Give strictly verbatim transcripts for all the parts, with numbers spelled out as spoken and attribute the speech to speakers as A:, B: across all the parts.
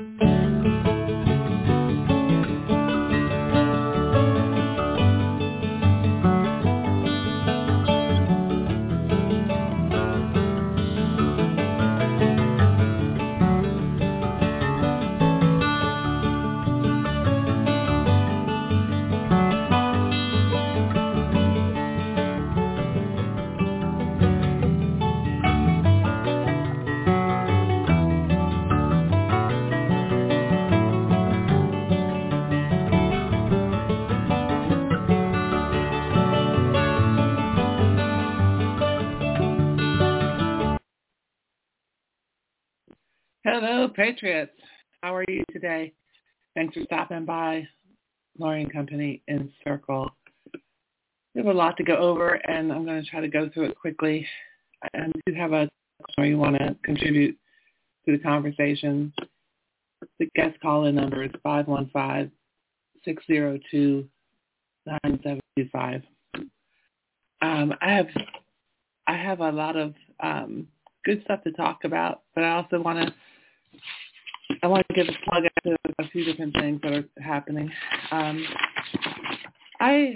A: Hello, Patriots. How are you today? Thanks for stopping by Laurie and Company in Circle. We have a lot to go over, and I'm going to try to go through it quickly. And if you have a question or you want to contribute to the conversation, the guest call-in number is five one five, six zero two, nine seven two five. Um, I have I have a lot of um, good stuff to talk about, but I also want to I want to give a plug out to a few different things that are happening. Um, I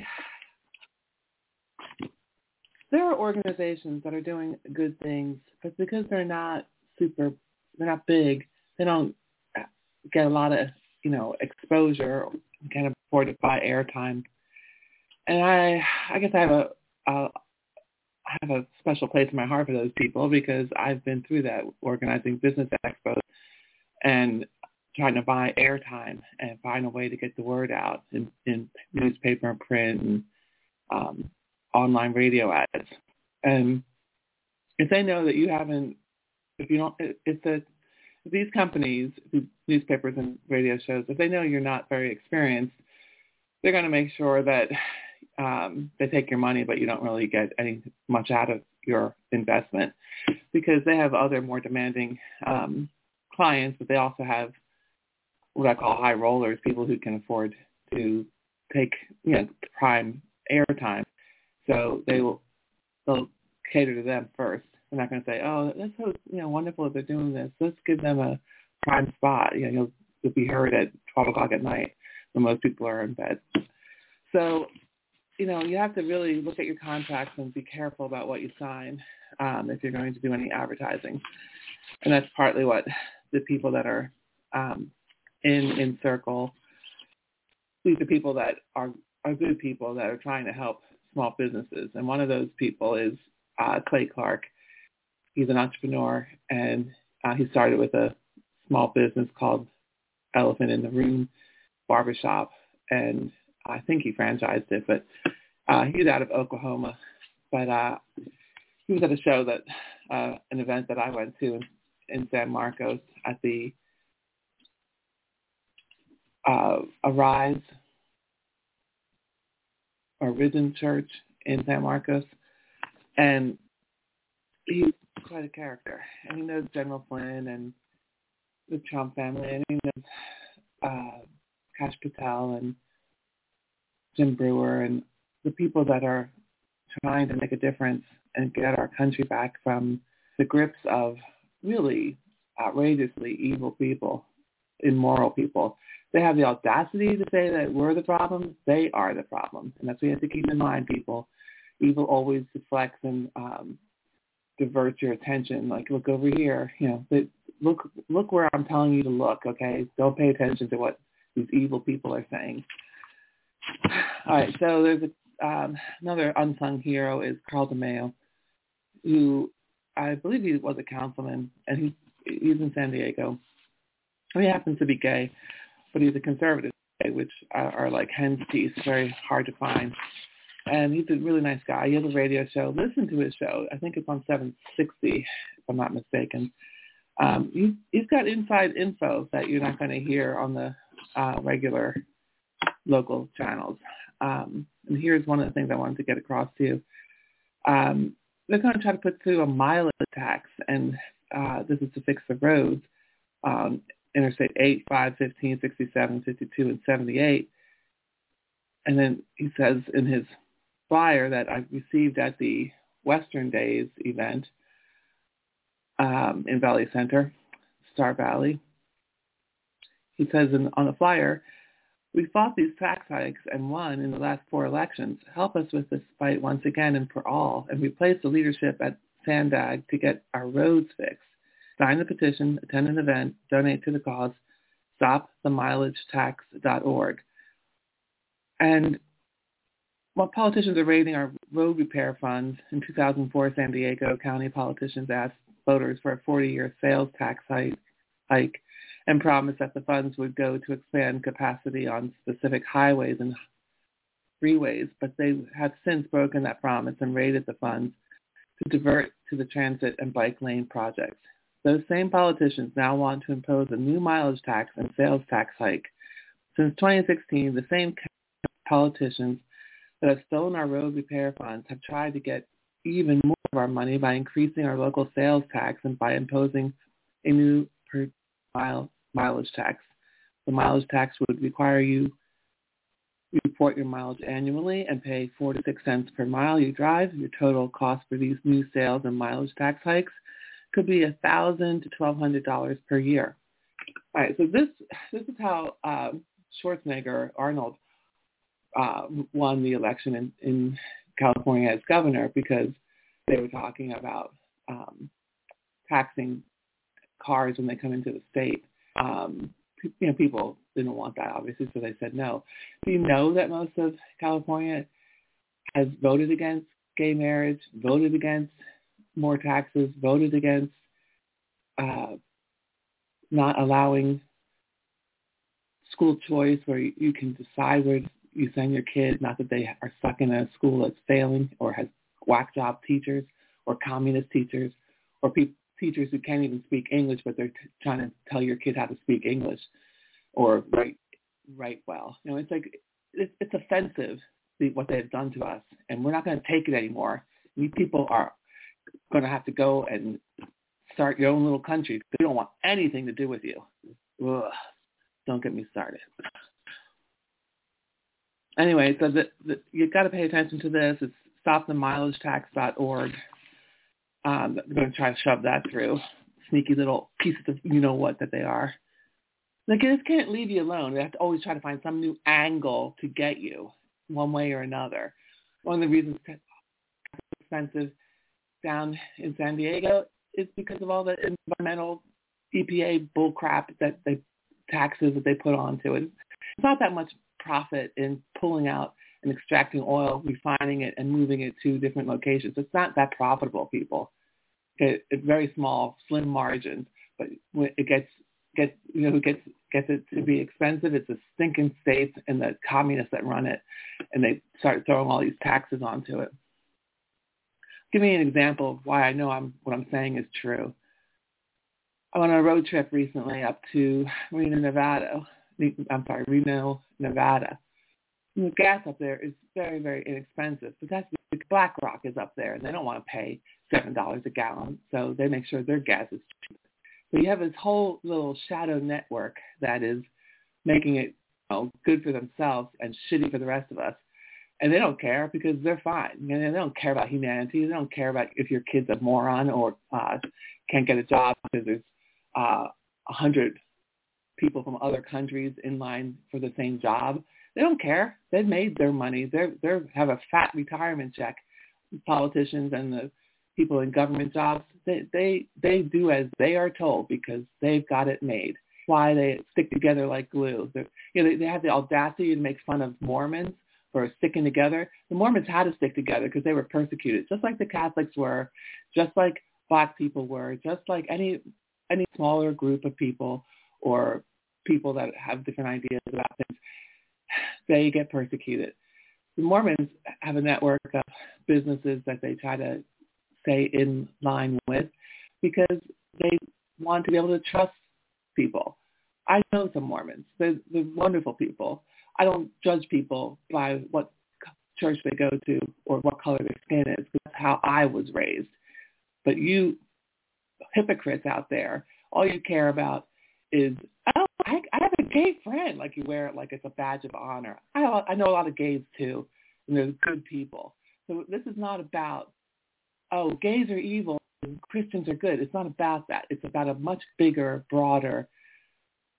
A: there are organizations that are doing good things, but because they're not super, they're not big, they don't get a lot of you know exposure. Can't afford to buy airtime, and I I guess I have a, a I have a special place in my heart for those people because I've been through that, organizing business expos and trying to buy airtime and find a way to get the word out in, in newspaper and print and um, online radio ads. And if they know that you haven't, if you don't, if the if these companies, these newspapers and radio shows, if they know you're not very experienced, they're going to make sure that um, they take your money, but you don't really get any much out of your investment because they have other more demanding um, clients, but they also have what I call high rollers, people who can afford to take, you know, prime airtime. So they will they'll cater to them first. They're not going to say, oh, that's so you know wonderful that they're doing this. Let's give them a prime spot. You know, you'll, you'll be heard at twelve o'clock at night when most people are in bed. So, you know, you have to really look at your contracts and be careful about what you sign um, if you're going to do any advertising. And that's partly what the people that are um, in in Circle, these are people that are, are good people that are trying to help small businesses. And one of those people is uh, Clay Clark. He's an entrepreneur, and uh, he started with a small business called Elephant in the Room Barbershop, and I think he franchised it, but uh, he's out of Oklahoma. But uh, he was at a show that, uh, an event that I went to in, in San Marcos at the uh, Arise or Risen Church in San Marcos, and he's quite a character. And he knows General Flynn and the Trump family, and he knows uh, Kash Patel and Jim Brewer and the people that are trying to make a difference and get our country back from the grips of really outrageously evil people, immoral people. They have the audacity to say that we're the problem. They are the problem. And that's what you have to keep in mind, people. Evil always deflects and um, diverts your attention. Like, look over here. You know, but look, look where I'm telling you to look, okay? Don't pay attention to what these evil people are saying. All right, so there's a, um, another unsung hero is Carl DeMaio, who I believe he was a councilman, and he, he's in San Diego. He happens to be gay, but he's a conservative gay, which are, are like hen's teeth, very hard to find. And he's a really nice guy. He has a radio show. Listen to his show. I think it's on seven sixty, if I'm not mistaken. Um, he, he's got inside info that you're not going to hear on the uh, regular local channels. Um, and here's one of the things I wanted to get across to you. Um, they're going to try to put through a mileage tax, and uh, this is to fix the roads. Um, Interstate eight, five, fifteen, sixty-seven, fifty-two, and seventy-eight. And then he says in his flyer that I received at the Western Days event um, in Valley Center, Star Valley, He says in, on the flyer, "We fought these tax hikes and won in the last four elections. Help us with this fight once again and for all, and replace the leadership at Sandag to get our roads fixed. Sign the petition, attend an event, donate to the cause, stop the mileage tax dot org." And while politicians are raiding our road repair funds, in two thousand four, San Diego County politicians asked voters for a forty-year sales tax hike and promised that the funds would go to expand capacity on specific highways and freeways, but they have since broken that promise and raided the funds to divert to the transit and bike lane projects. Those same politicians now want to impose a new mileage tax and sales tax hike. Since twenty sixteen, the same politicians that have stolen our road repair funds have tried to get even more of our money by increasing our local sales tax and by imposing a new per mile mileage tax. The mileage tax would require you to report your mileage annually and pay four to six cents per mile you drive. Your total cost for these new sales and mileage tax hikes could be a thousand to twelve hundred dollars per year. All right, so this this is how uh, Schwarzenegger Arnold uh, won the election in, in California as governor, because they were talking about um, taxing cars when they come into the state. Um, you know, people didn't want that, obviously, so they said no. Do you know that most of California has voted against gay marriage, voted against more taxes, voted against uh, not allowing school choice where you, you can decide where you send your kid, not that they are stuck in a school that's failing or has whack job teachers or communist teachers or pe- teachers who can't even speak English, but they're t- trying to tell your kid how to speak English or write, write well. You know, it's like, it's, it's offensive, the, what they've done to us, and we're not going to take it anymore. These people are going to have to go and start your own little country. They don't want anything to do with you. Ugh, don't get me started. Anyway, so the, the, you've got to pay attention to this. It's stop the mileage tax dot org. Um, they're going to try to shove that through. Sneaky little pieces of you-know-what that they are. They just can't leave you alone. They have to always try to find some new angle to get you one way or another. One of the reasons it's expensive down in San Diego is because of all the environmental E P A bullcrap that they taxes that they put onto it. It's not that much profit in pulling out and extracting oil, refining it, and moving it to different locations. It's not that profitable, people. It, it's very small, slim margins, but when it gets gets you know who gets gets it to be expensive, it's the stinking states and the communists that run it, and they start throwing all these taxes onto it. Give me an example of why I know I'm what I'm saying is true. I went on a road trip recently up to Reno, Nevada. I'm sorry, Reno, Nevada. And the gas up there is very, very inexpensive, but that's because BlackRock is up there, and they don't want to pay seven dollars a gallon, so they make sure their gas is cheap. So you have this whole little shadow network that is making it, you know, good for themselves and shitty for the rest of us. And they don't care because they're fine. You know, they don't care about humanity. They don't care about if your kid's a moron or uh, can't get a job because there's uh, a hundred people from other countries in line for the same job. They don't care. They've made their money. They they have a fat retirement check. Politicians and the people in government jobs, they they they do as they are told because they've got it made. Why they stick together like glue. They're, you know, they, they have the audacity to make fun of Mormons for sticking together. The Mormons had to stick together because they were persecuted, just like the Catholics were, just like Black people were, just like any any smaller group of people or people that have different ideas about things. They get persecuted. The Mormons have a network of businesses that they try to stay in line with because they want to be able to trust people. I know some Mormons. They're, they're wonderful people. I don't judge people by what church they go to or what color their skin is. That's how I was raised. But you hypocrites out there, all you care about is, oh, I, I have a gay friend. Like you wear it like it's a badge of honor. I, I know a lot of gays too, and they're good people. So this is not about, oh, gays are evil and Christians are good. It's not about that. It's about a much bigger, broader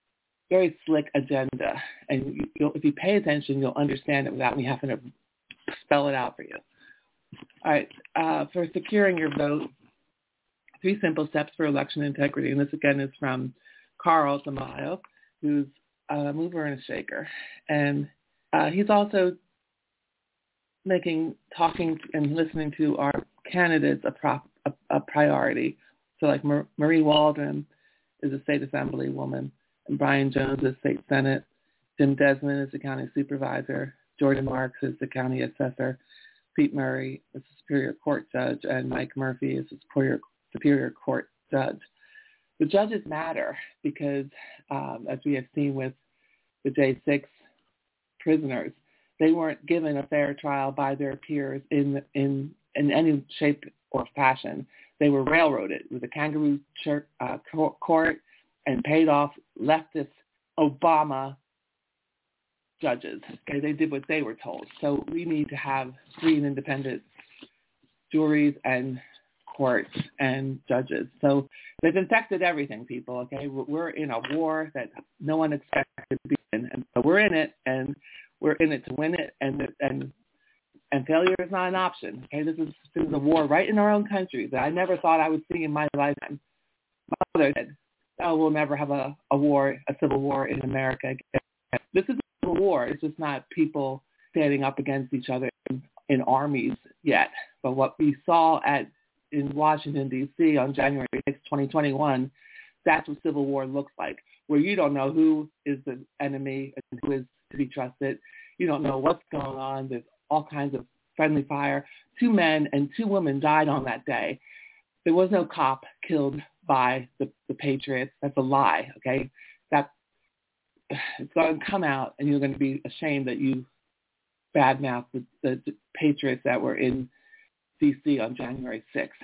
A: very slick agenda. And you, you'll, if you pay attention, you'll understand it without me having to spell it out for you. All right, uh, for securing your vote, three simple steps for election integrity. And this, again, is from Carl Tamayo, who's a mover and a shaker. And uh, he's also making, talking and listening to our candidates a, prop, a, a priority. So like Mar- Marie Waldron is a state assembly woman, and Brian Jones is state senate. Jim Desmond is the county supervisor. Jordan Marks is the county assessor. Pete Murray is the Superior Court judge, and Mike Murphy is the Superior, Superior Court judge. The judges matter because, um, as we have seen with the J six prisoners, they weren't given a fair trial by their peers in in in any shape or fashion. They were railroaded with a kangaroo church, uh, court and paid off leftist Obama judges. Okay, they did what they were told. So we need to have free and independent juries and courts and judges. So they've infected everything, people. Okay, we're in a war that no one expected to be in, and so we're in it, and we're in it to win it, and and and failure is not an option. Okay, this is this is a war right in our own country that I never thought I would see in my lifetime. My mother said, "Oh, we'll never have a, a war, a civil war in America again." This is a war. It's just not people standing up against each other in, in armies yet. But what we saw at in Washington, D C on January sixth, twenty twenty-one, that's what civil war looks like, where you don't know who is the enemy and who is to be trusted. You don't know what's going on. There's all kinds of friendly fire. Two men and two women died on that day. There was no cop killed by the, the Patriots. That's a lie, okay? That it's going to come out, and you're going to be ashamed that you badmouthed the, the, the Patriots that were in D C on January sixth.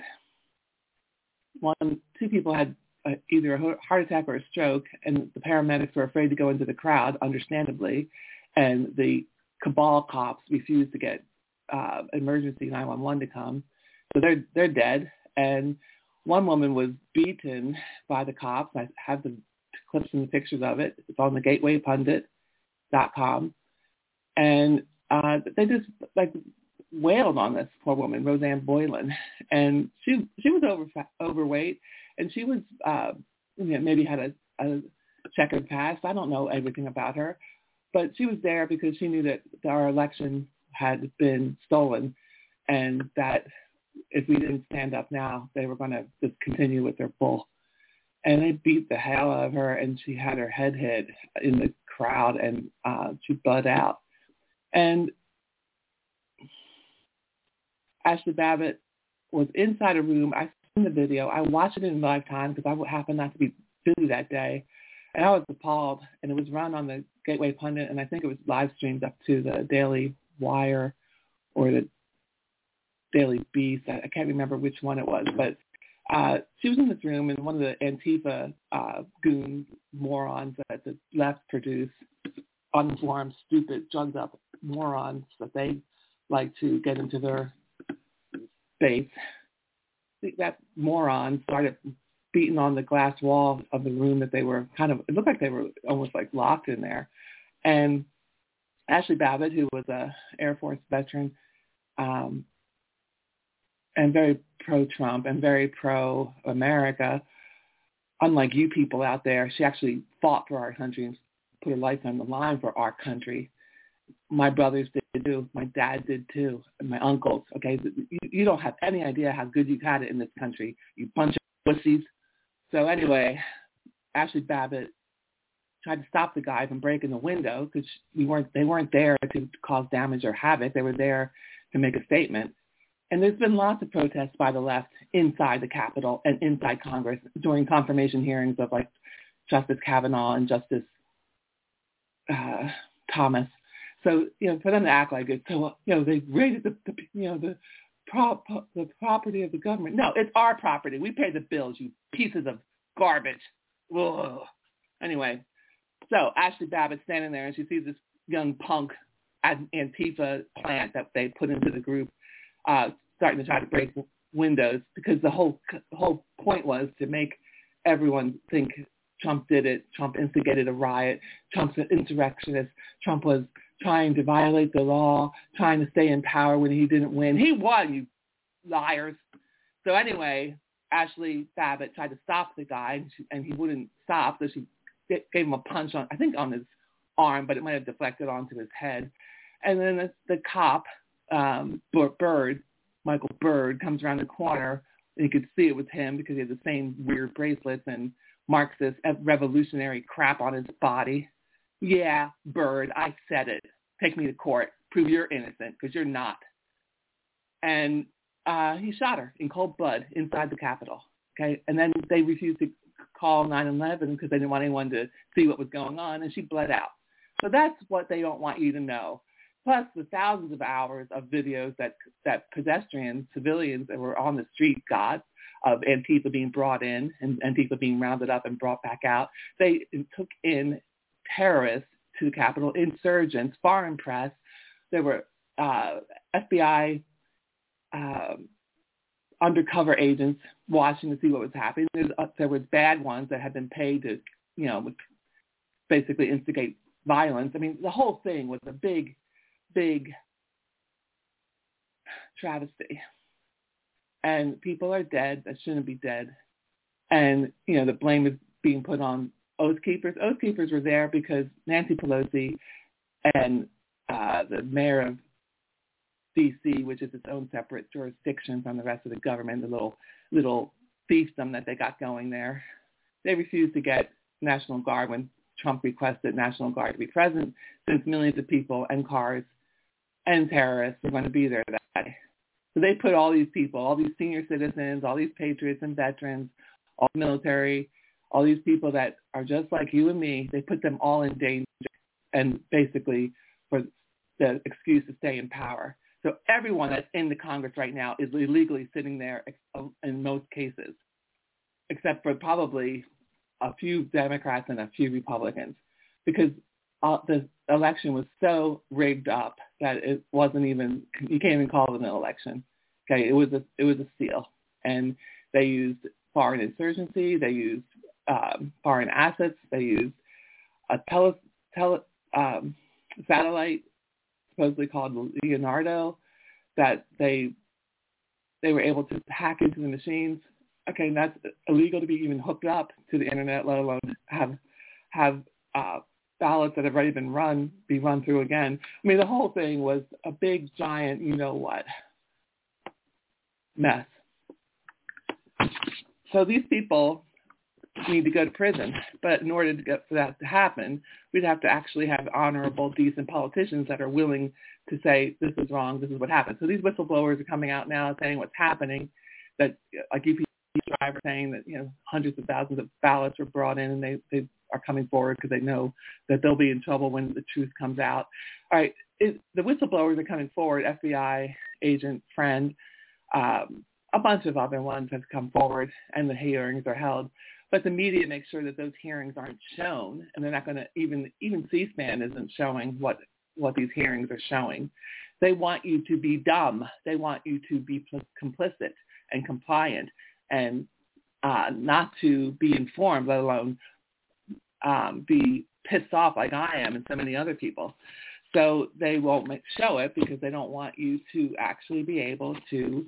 A: One, two people had uh, either a heart attack or a stroke, and the paramedics were afraid to go into the crowd, understandably, and the cabal cops refused to get uh, emergency nine one one to come. So they're they're dead. And one woman was beaten by the cops. I have the clips and the pictures of it. It's on the gateway pundit dot com. And uh, they just like wailed on this poor woman, Roseanne Boylan. And she she was over overweight, and she was uh, you know, maybe had a, a checkered past. I don't know everything about her, but she was there because she knew that our election had been stolen, and that if we didn't stand up now, they were going to just continue with their bull. And they beat the hell out of her, and she had her head hit in the crowd, and uh, she bled out. And Ashley Babbitt was inside a room. I seen the video. I watched it in live time because I happened not to be busy that day. And I was appalled, and it was run on the Gateway Pundit, and I think it was live streamed up to the Daily Wire or the Daily Beast. I, I can't remember which one it was, but uh, she was in this room, and one of the Antifa uh, goon morons that the left produce, uninformed, stupid, drugged up morons that they like to get into their space. That moron started beating on the glass wall of the room that they were kind of, it looked like they were almost like locked in there. And Ashley Babbitt, who was a Air Force veteran, um, and very pro-Trump and very pro-America, unlike you people out there, she actually fought for our country and put her life on the line for our country. My brothers did too. My dad did too. And my uncles. Okay, you, you don't have any idea how good you've had it in this country, you bunch of pussies. So anyway, Ashley Babbitt tried to stop the guy from breaking the window because we weren't. They weren't there to cause damage or havoc. They were there to make a statement. And there's been lots of protests by the left inside the Capitol and inside Congress during confirmation hearings of like Justice Kavanaugh and Justice uh, Thomas. So, you know, for them to act like it's so, you know, they raided the, the you know, the prop, the property of the government. No, it's our property. We pay the bills, you pieces of garbage. Ugh. Anyway, so Ashley Babbitt standing there, and she sees this young punk Antifa plant that they put into the group, uh, starting to try to break windows, because the whole the whole point was to make everyone think Trump did it. Trump instigated a riot. Trump's an insurrectionist. Trump was trying to violate the law, trying to stay in power when he didn't win. He won, you liars. So anyway, Ashley Babbitt tried to stop the guy, and, she, and he wouldn't stop, so she gave him a punch on, I think on his arm, but it might have deflected onto his head. And then the, the cop, um, Bird, Michael Bird, comes around the corner, and you could see it was him because he had the same weird bracelets and Marxist revolutionary crap on his body. Yeah, Bird, I said it. Take me to court. Prove you're innocent, because you're not. And uh, he shot her in cold blood inside the Capitol. Okay, and then they refused to call nine one one because they didn't want anyone to see what was going on, and she bled out. So that's what they don't want you to know. Plus the thousands of hours of videos that that pedestrians, civilians that were on the street got of Antifa being brought in and Antifa being rounded up and brought back out. They took in terrorists to the Capitol, insurgents, foreign press. There were uh, F B I um, undercover agents watching to see what was happening. There's, uh, there was bad ones that had been paid to, you know, basically instigate violence. I mean, the whole thing was a big, big travesty. And people are dead that shouldn't be dead. And, you know, the blame is being put on Oath Keepers. Oath Keepers were there because Nancy Pelosi and uh, the mayor of D C, which is its own separate jurisdiction from the rest of the government, the little little fiefdom that they got going there, they refused to get National Guard when Trump requested National Guard to be present, since millions of people and cars and terrorists were going to be there that day. So they put all these people, all these senior citizens, all these patriots and veterans, all the military, all these people that are just like you and me, they put them all in danger, and basically for the excuse to stay in power. So everyone that's in the Congress right now is illegally sitting there in most cases, except for probably a few Democrats and a few Republicans, because uh, the election was so rigged up that it wasn't even, you can't even call it an election. Okay, it was a it was a steal, and they used foreign insurgency, they used um, foreign assets, they used a tele, tele um, satellite supposedly called Leonardo that they they were able to hack into the machines. Okay, and that's illegal to be even hooked up to the internet, let alone have have uh, ballots that have already been run be run through again. I mean, the whole thing was a big, giant, you know what, mess. So these people need to go to prison, but in order to get for that to happen, we'd have to actually have honorable, decent politicians that are willing to say, this is wrong, this is what happened. So these whistleblowers are coming out now saying what's happening, that like U P driver saying that, you know, hundreds of thousands of ballots were brought in, and they, they are coming forward because they know that they'll be in trouble when the truth comes out. All right, it, the whistleblowers are coming forward, F B I agent, friend, um, a bunch of other ones have come forward, and the hearings are held. But the media makes sure that those hearings aren't shown, and they're not going to even, even C-SPAN isn't showing what, what these hearings are showing. They want you to be dumb. They want you to be complicit and compliant, and uh, not to be informed, let alone um, be pissed off like I am and so many other people. So they won't make, show it because they don't want you to actually be able to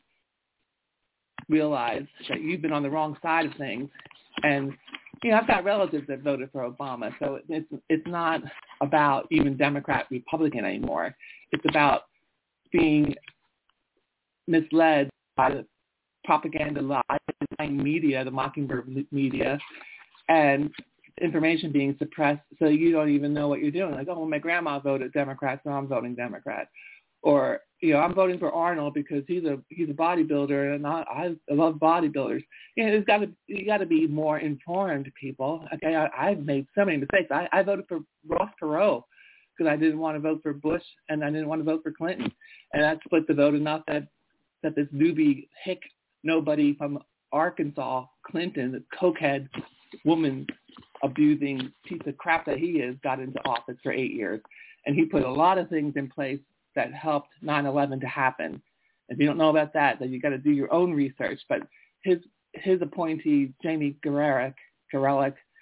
A: realize that you've been on the wrong side of things. And, you know, I've got relatives that voted for Obama, so it's it's not about even Democrat, Republican anymore. It's about being misled by the propaganda lies, the media, the Mockingbird media, and information being suppressed so you don't even know what you're doing. Like, oh, well, my grandma voted Democrat, so I'm voting Democrat. Or, you know, I'm voting for Arnold because he's a he's a bodybuilder, and I, I love bodybuilders. You know, there's got to you got to be more informed, people. Okay, I, I've made so many mistakes. I, I voted for Ross Perot because I didn't want to vote for Bush and I didn't want to vote for Clinton, and that split the vote enough that that this newbie hick nobody from Arkansas, Clinton, the cokehead woman abusing piece of crap that he is, got into office for eight years, and he put a lot of things in place that helped nine eleven to happen. If you don't know about that, then you got to do your own research. But his his appointee, Jamie Garelick, Garelick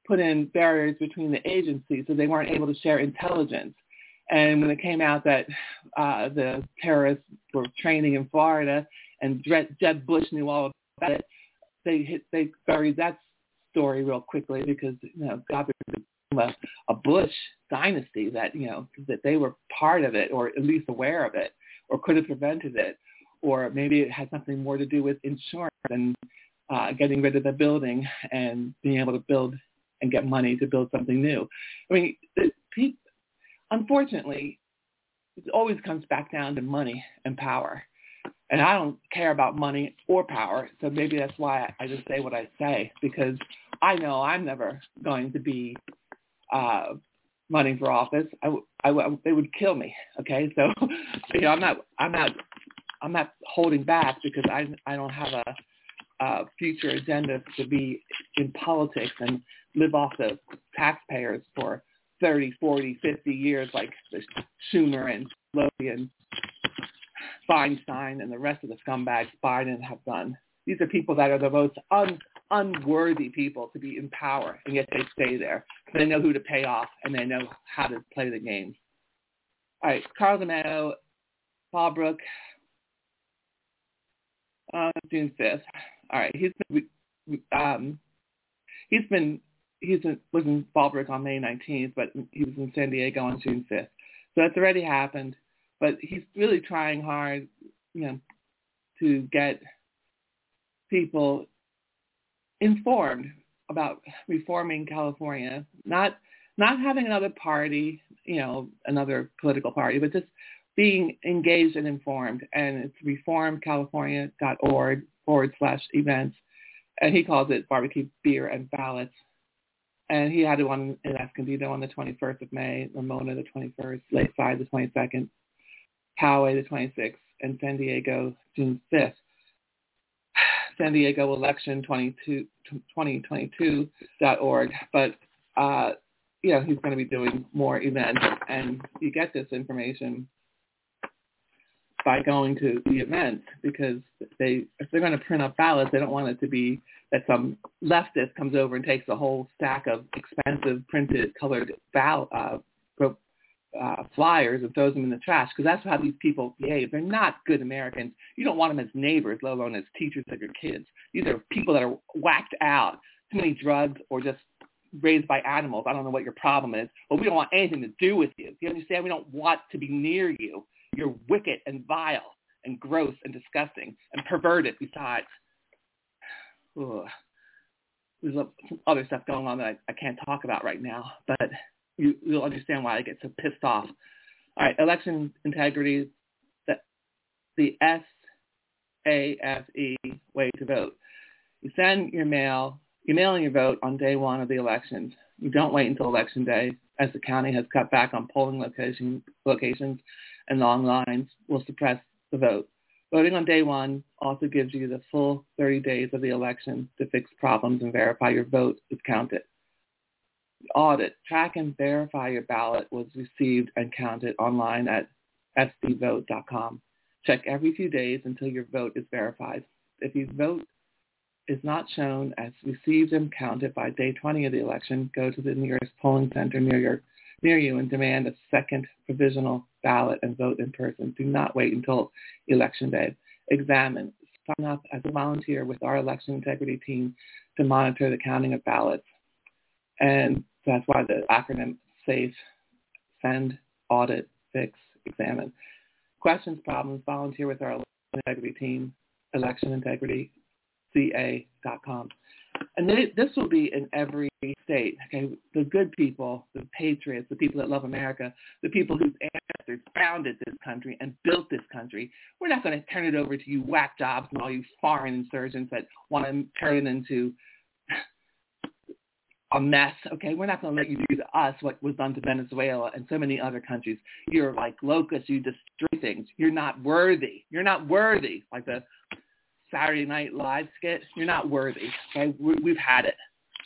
A: put in barriers between the agencies, so they weren't able to share intelligence. And when it came out that uh, the terrorists were training in Florida and Jeb Bush knew all about it, they hit, they buried that story real quickly because, you know, God forbid a, a Bush dynasty that, you know, that they were part of it or at least aware of it or could have prevented it. Or maybe it had something more to do with insurance and uh, getting rid of the building and being able to build and get money to build something new. I mean, it, it, unfortunately, it always comes back down to money and power. And I don't care about money or power, so maybe that's why I just say what I say, because I know I'm never going to be uh, running for office. I, I, they would kill me. Okay, so you know, I'm not, I'm not, I'm not holding back because I, I don't have a, a future agenda to be in politics and live off the taxpayers for thirty, forty, fifty years like Schumer and Pelosi and Feinstein and the rest of the scumbags Biden have done. These are people that are the most un, unworthy people to be in power, and yet they stay there. They know who to pay off, and they know how to play the game. All right, Carl D'Amato, Fallbrook, uh, June fifth. All right, he's been, um, he's been, he's in, was in Fallbrook on May nineteenth, but he was in San Diego on June fifth. So that's already happened. But he's really trying hard, you know, to get people informed about reforming California, not not having another party, you know, another political party, but just being engaged and informed. And it's reformcalifornia.org forward slash events. And he calls it barbecue, beer, and ballots. And he had one in Escondido on the twenty-first of May, Ramona the twenty-first, Lakeside the twenty-second. Poway the twenty-sixth, and San Diego June fifth. San Diego election twenty twenty-two dot org. But, uh, you know, he's going to be doing more events. And you get this information by going to the events because they, if they're going to print up ballots, they don't want it to be that some leftist comes over and takes a whole stack of expensive printed colored ballot, uh, Uh, flyers and throws them in the trash, because that's how these people behave. They're not good Americans. You don't want them as neighbors, let alone as teachers of your kids. These are people that are whacked out, too many drugs, or just raised by animals. I don't know what your problem is, but we don't want anything to do with you. Do you understand? We don't want to be near you. You're wicked and vile and gross and disgusting and perverted besides. Ugh. There's some other stuff going on that I, I can't talk about right now, but You, you'll understand why I get so pissed off. All right, election integrity, the, the S A F E way to vote. You send your mail, you mail in your vote on day one of the elections. You don't wait until election day, as the county has cut back on polling location, locations, and long lines will suppress the vote. Voting on day one also gives you the full thirty days of the election to fix problems and verify your vote is counted. Audit, track, and verify your ballot was received and counted online at s d vote dot com. Check every few days until your vote is verified. If your vote is not shown as received and counted by day twenty of the election, go to the nearest polling center near, your, near you and demand a second provisional ballot and vote in person. Do not wait until election day. Examine. Sign up as a volunteer with our election integrity team to monitor the counting of ballots. And that's why the acronym SAFE, send, audit, fix, examine. Questions, problems, volunteer with our election integrity team, election integrity c a dot com. And they, this will be in every state. Okay, the good people, the patriots, the people that love America, the people whose ancestors founded this country and built this country. We're not going to turn it over to you whack jobs and all you foreign insurgents that want to turn it into a mess. Okay, we're not going to let you do to us what was done to Venezuela and so many other countries. You're like locusts. You destroy things. You're not worthy. You're not worthy. Like the Saturday Night Live skit. You're not worthy. Okay, we, we've had it.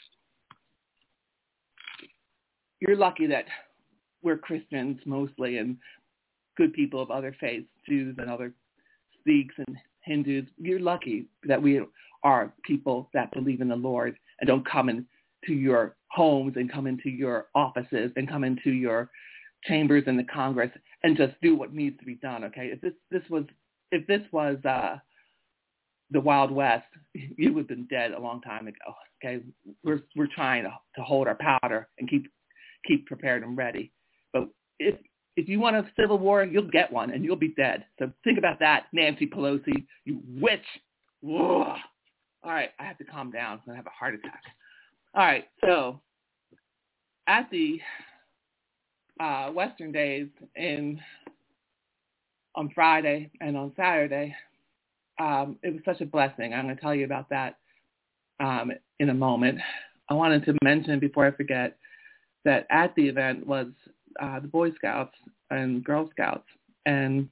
A: You're lucky that we're Christians mostly and good people of other faiths, Jews and other Sikhs and Hindus. You're lucky that we are people that believe in the Lord and don't come in to your homes and come into your offices and come into your chambers in the Congress and just do what needs to be done. Okay, if this this was if this was uh, the Wild West, you would have been dead a long time ago. Okay, we're we're trying to, to hold our powder and keep keep prepared and ready. But if if you want a civil war, you'll get one and you'll be dead. So think about that, Nancy Pelosi, you witch. Ugh. All right, I have to calm down. I'm gonna have a heart attack. All right, so at the uh, Western Days in on Friday and on Saturday, um, it was such a blessing. I'm going to tell you about that um, in a moment. I wanted to mention before I forget that at the event was uh, the Boy Scouts and Girl Scouts, and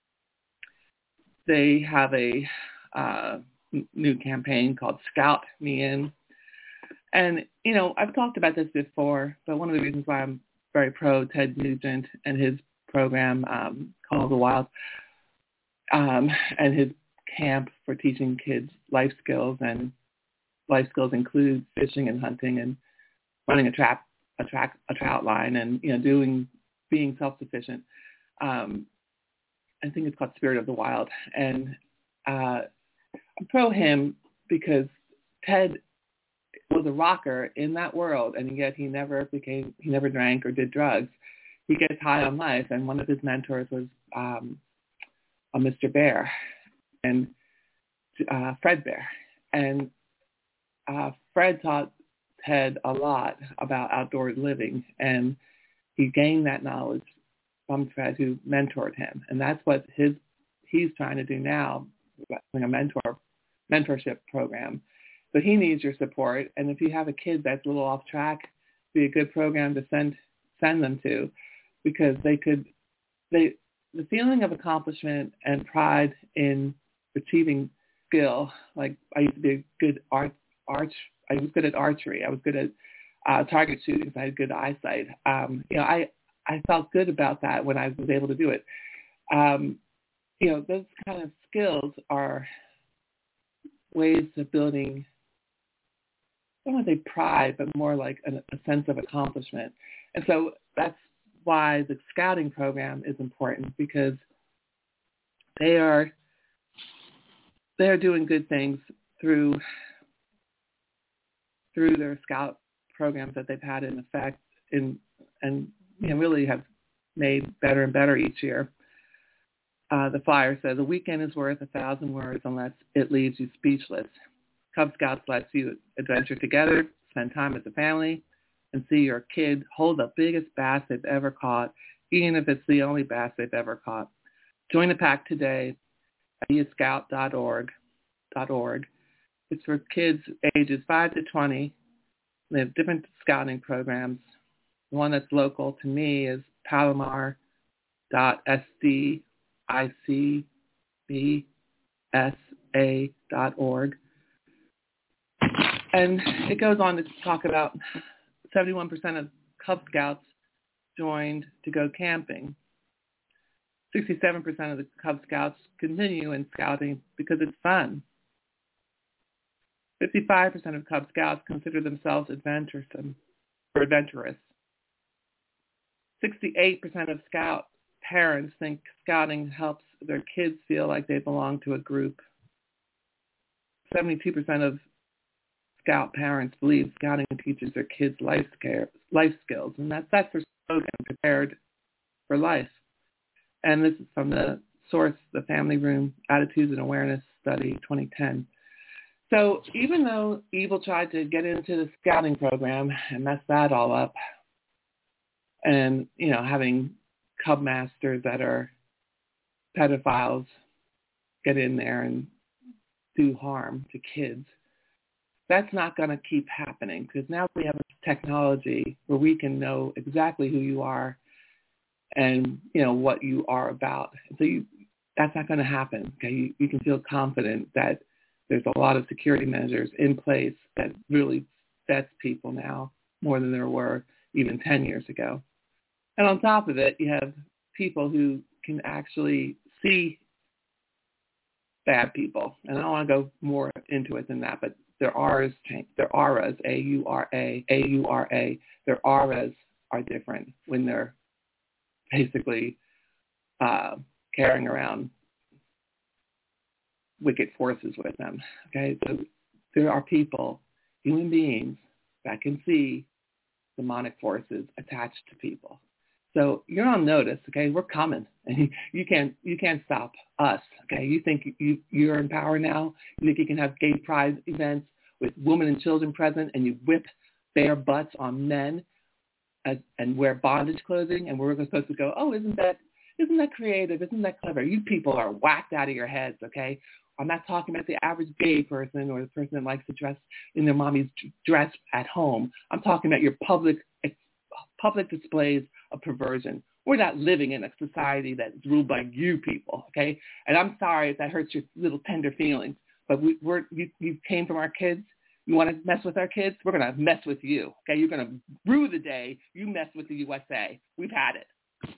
A: they have a uh, new campaign called Scout Me In. And, you know, I've talked about this before, but one of the reasons why I'm very pro Ted Nugent and his program um, called The Wild, um, and his camp for teaching kids life skills, and life skills include fishing and hunting and running a trap, a track, a trout line, and, you know, doing, being self-sufficient. Um, I think it's called Spirit of the Wild. And uh, I'm pro him because Ted was a rocker in that world, and yet he never became, he never drank or did drugs. He gets high on life, and one of his mentors was um, a Mister Bear, and uh, Fred Bear. And uh, Fred taught Ted a lot about outdoor living, and he gained that knowledge from Fred, who mentored him. And that's what his he's trying to do now, like a mentor mentorship program. So he needs your support. And if you have a kid that's a little off track, it'd be a good program to send send them to, because they could they the feeling of accomplishment and pride in achieving skill. Like I used to be a good art arch. I was good at archery. I was good at uh, target shooting. So I had good eyesight. Um, you know, I I felt good about that when I was able to do it. Um, you know, those kind of skills are ways of building, I don't want to say pride, but more like a, a sense of accomplishment. And so that's why the scouting program is important, because they are they are doing good things through through their scout programs that they've had in effect, in and you know, really have made better and better each year. Uh, the flyer says, a weekend is worth a thousand words unless it leaves you speechless. Cub Scouts lets you adventure together, spend time as a family, and see your kid hold the biggest bass they've ever caught, even if it's the only bass they've ever caught. Join the pack today at be a scout dot org. It's for kids ages five to twenty. They have different scouting programs. The one that's local to me is palomar dot s d i c b s a dot org. And it goes on to talk about seventy-one percent of Cub Scouts joined to go camping. sixty-seven percent of the Cub Scouts continue in scouting because it's fun. fifty-five percent of Cub Scouts consider themselves adventuresome or adventurous. sixty-eight percent of Scout parents think scouting helps their kids feel like they belong to a group. seventy-two percent of Scout parents believe scouting teaches their kids life, scare, life skills, and that's, that's their slogan, prepared for life. And this is from the source, the Family Room Attitudes and Awareness Study twenty ten. So even though evil tried to get into the scouting program and mess that all up, and, you know, having cub masters that are pedophiles get in there and do harm to kids, that's not going to keep happening, because now we have a technology where we can know exactly who you are and, you know, what you are about. So you, that's not going to happen. Okay, you, you can feel confident that there's a lot of security measures in place that really vets people now more than there were even ten years ago. And on top of it, you have people who can actually see bad people. And I don't want to go more into it than that, but their auras change. Their auras, A U R A, A U R A, their auras are different when they're basically uh, carrying around wicked forces with them. Okay, so there are people, human beings, that can see demonic forces attached to people. So you're on notice. Okay, we're coming, and you can't you can't stop us. Okay, you think you you're in power now? You think you can have gay pride events with women and children present, and you whip bare butts on men as, and wear bondage clothing, and we're supposed to go, oh, isn't that isn't that creative? Isn't that clever? You people are whacked out of your heads. Okay. I'm not talking about the average gay person or the person that likes to dress in their mommy's dress at home. I'm talking about your public public displays of perversion. We're not living in a society that's ruled by you people, okay? And I'm sorry if that hurts your little tender feelings, but we, we're you, you came from our kids. You want to mess with our kids? We're going to mess with you, okay? You're going to rue the day you mess with the U S A. We've had it.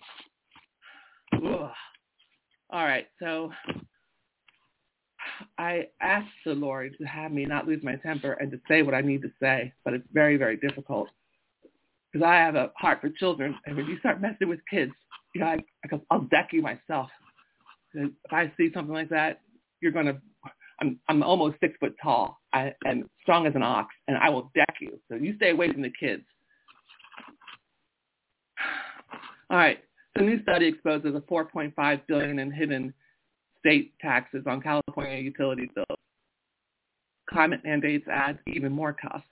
A: Ugh. All right, so I asked the Lord to have me not lose my temper and to say what I need to say, but it's very, very difficult because I have a heart for children. And when you start messing with kids, you know, I, I go, I'll deck you myself. If I see something like that, you're going to, I'm I'm almost six foot tall I, and strong as an ox, and I will deck you. So you stay away from the kids. All right. The new study exposes a four point five billion dollars in hidden state taxes on California utility bills. Climate mandates add even more costs.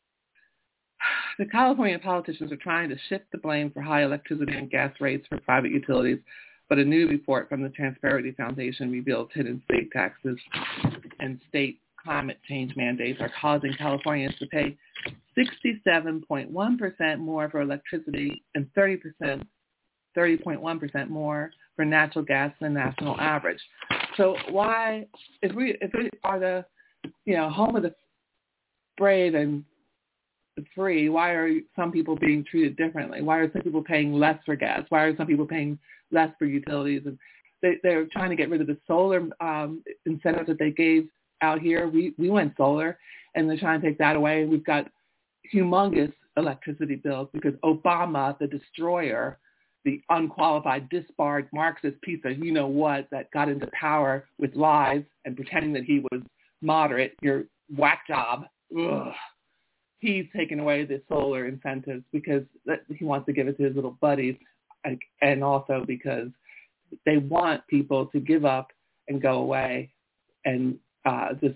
A: The California politicians are trying to shift the blame for high electricity and gas rates for private utilities, but a new report from the Transparency Foundation reveals hidden state taxes and state climate change mandates are causing Californians to pay sixty-seven point one percent more for electricity and thirty percent thirty point one percent more for natural gas than national average. So why, if we if we are the, you know, home of the brave and the free, why are some people being treated differently? Why are some people paying less for gas? Why are some people paying less for utilities? And they, they're trying to get rid of the solar um, incentives that they gave out here. We we went solar, and they're trying to take that away. We've got humongous electricity bills because Obama, the destroyer, the unqualified, disbarred Marxist piece of you-know-what that got into power with lies and pretending that he was moderate, your whack job, ugh. He's taken away the solar incentives because he wants to give it to his little buddies, and also because they want people to give up and go away and uh, just,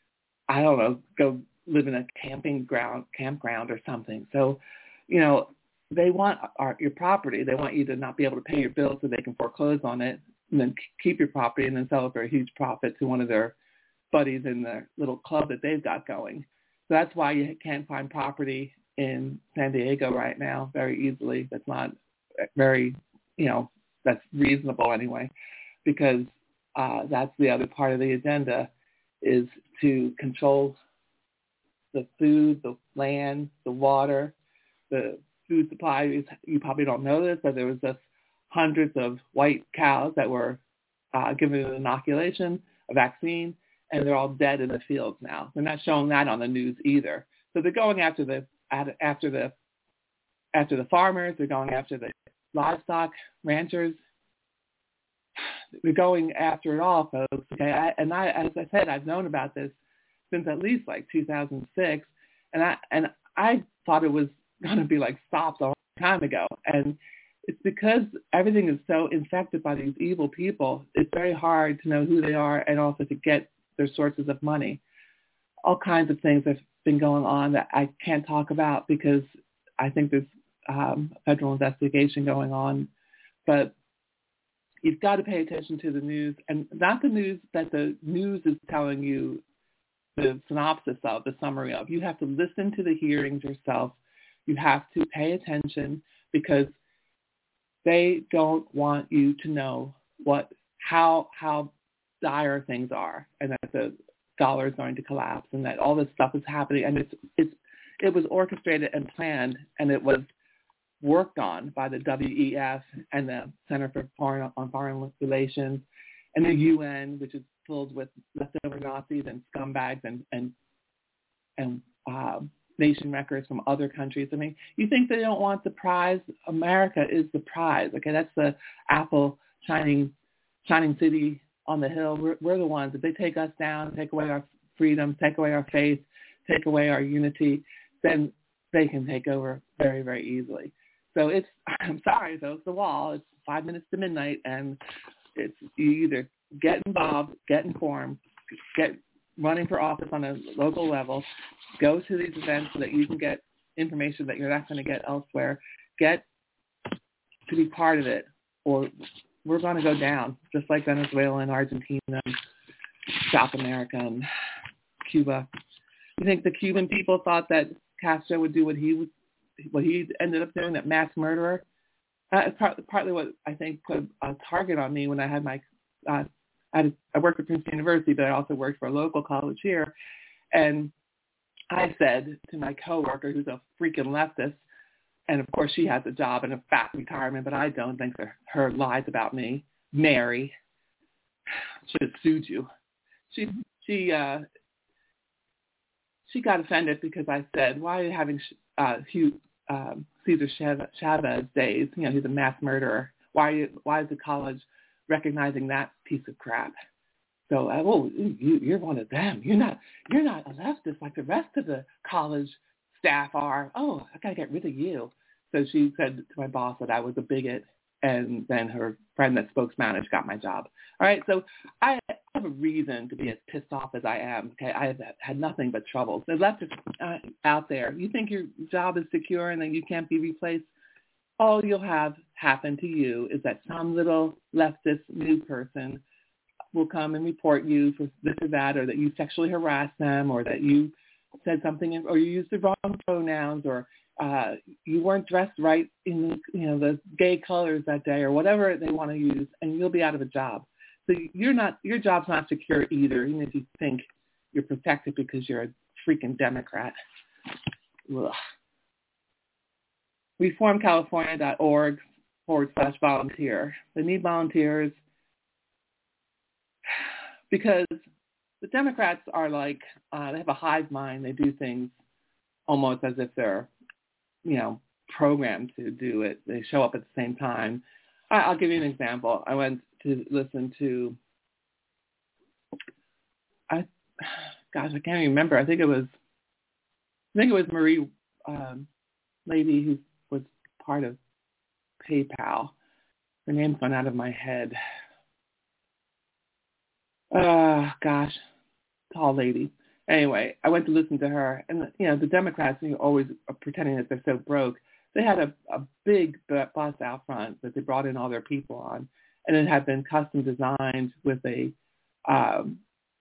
A: I don't know, go live in a camping ground, campground or something. So, you know, they want our, your property. They want you to not be able to pay your bills so they can foreclose on it and then keep your property and then sell it for a huge profit to one of their buddies in their little club that they've got going. So that's why you can't find property in San Diego right now very easily. That's not very, you know, that's reasonable anyway, because uh, that's the other part of the agenda is to control the food, the land, the water, the food supply. You probably don't know this, but there was just hundreds of white cows that were uh, given an inoculation, a vaccine, and they're all dead in the fields now. They're not showing that on the news either. So they're going after the after the after the farmers. They're going after the livestock ranchers. They're going after it all, folks. Okay, I, and I, as I said, I've known about this since at least like two thousand six, and I and I thought it was going to be like stopped a long time ago. And it's because everything is so infected by these evil people. It's very hard to know who they are and also to get their sources of money. All kinds of things have been going on that I can't talk about because I think there's um, a federal investigation going on. But you've got to pay attention to the news, and not the news that the news is telling you the synopsis of, the summary of. You have to listen to the hearings yourself. You have to pay attention because they don't want you to know what how how dire things are, and that the dollar is going to collapse, and that all this stuff is happening, and it's it's it was orchestrated and planned, and it was worked on by the W E F and the Center for Foreign on Foreign Relations and the U N, which is filled with leftover Nazis and scumbags and, and and uh, nation records from other countries. I mean, you think they don't want the prize? America is the prize. Okay, that's the apple shining, shining city on the hill. We're, we're the ones. If they take us down, take away our freedom, take away our faith, take away our unity, then they can take over very, very easily. So it's, I'm sorry, so it's the wall. It's five minutes to midnight, and it's you either get involved, get informed, get running for office on a local level, go to these events so that you can get information that you're not going to get elsewhere, get to be part of it, or we're going to go down, just like Venezuela and Argentina and South America and Cuba. You think the Cuban people thought that Castro would do what he was, what he ended up doing, that mass murderer? Uh, it's part, partly what I think put a target on me when I had my, uh, I, had, I worked at Princeton University, but I also worked for a local college here. And I said to my coworker, who's a freaking leftist, and of course she has a job and a fat retirement, but I don't, thanks to her lies about me, Mary, should have sued you. She, she, uh, she got offended because I said, why are you having uh, Hugh, um, Cesar Chavez days? You know, he's a mass murderer. Why, are you, why is the college recognizing that piece of crap? So, uh, oh, you, you're one of them. You're not, you're not a leftist like the rest of the college staff are. Oh, I got to get rid of you. So she said to my boss that I was a bigot, and then her friend that spoke Spanish got my job. All right, so I have a reason to be as pissed off as I am. Okay, I have had nothing but trouble. The leftists uh, out there, you think your job is secure and that you can't be replaced? All you'll have happen to you is that some little leftist new person will come and report you for this or that, or that you sexually harassed them, or that you said something, or you used the wrong pronouns, or uh, you weren't dressed right in, you know, the gay colors that day, or whatever they want to use, and you'll be out of a job. So you're not, your job's not secure either, even if you think you're protected because you're a freaking Democrat. Ugh. reform california dot org forward slash volunteer. They need volunteers because the Democrats are like, uh, they have a hive mind. They do things almost as if they're, you know, programmed to do it. They show up at the same time. I, I'll give you an example. I went to listen to, I, gosh, I can't even remember. I think it was, I think it was Marie, um, lady who was part of PayPal. Her name's gone out of my head. Uh, gosh, tall lady. Anyway, I went to listen to her, and you know the Democrats, you know, always are pretending that they're so broke. They had a, a big bus out front that they brought in all their people on, and it had been custom designed with a um,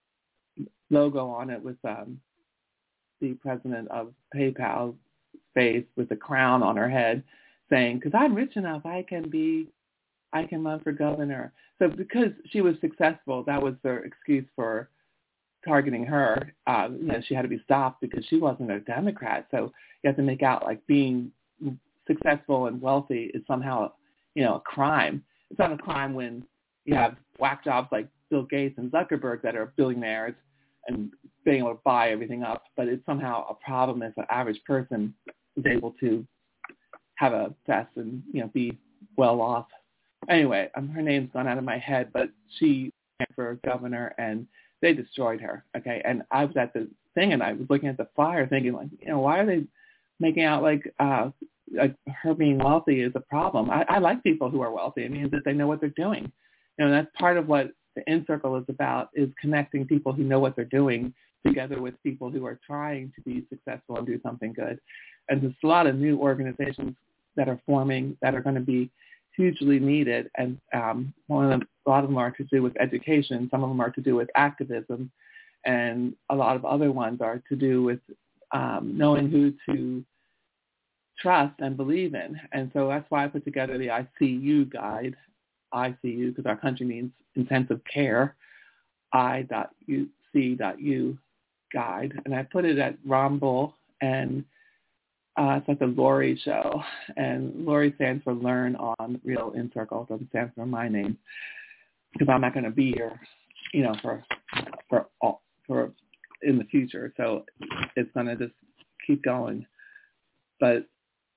A: logo on it with um, the president of PayPal's face with a crown on her head, saying, "Because I'm rich enough, I can be, I can run for governor." So because she was successful, that was their excuse for targeting her. Uh, you know, she had to be stopped because she wasn't a Democrat. So you have to make out like being successful and wealthy is somehow, you know, a crime. It's not a crime when you have whack jobs like Bill Gates and Zuckerberg that are billionaires and being able to buy everything up. But it's somehow a problem if an average person is able to have a test and, you know, be well off. Anyway, um, her name's gone out of my head, but she ran for governor and they destroyed her. Okay, and I was at the thing and I was looking at the flyer, thinking like, you know, why are they making out like uh, like her being wealthy is a problem? I, I like people who are wealthy. It means that they know what they're doing. You know, that's part of what the In Circle is about: is connecting people who know what they're doing together with people who are trying to be successful and do something good. And there's a lot of new organizations that are forming that are going to be hugely needed, and um, one of them, a lot of them are to do with education, some of them are to do with activism, and a lot of other ones are to do with um, knowing who to trust and believe in. And so that's why I put together the I C U guide, I C U, because our country means intensive care, I C U guide, and I put it at Rumble, and Uh, it's like the Lori show, and Lori stands for Learn on Real In Circle. It doesn't stand for my name because I'm not going to be here, you know, for for all, for in the future. So it's going to just keep going. But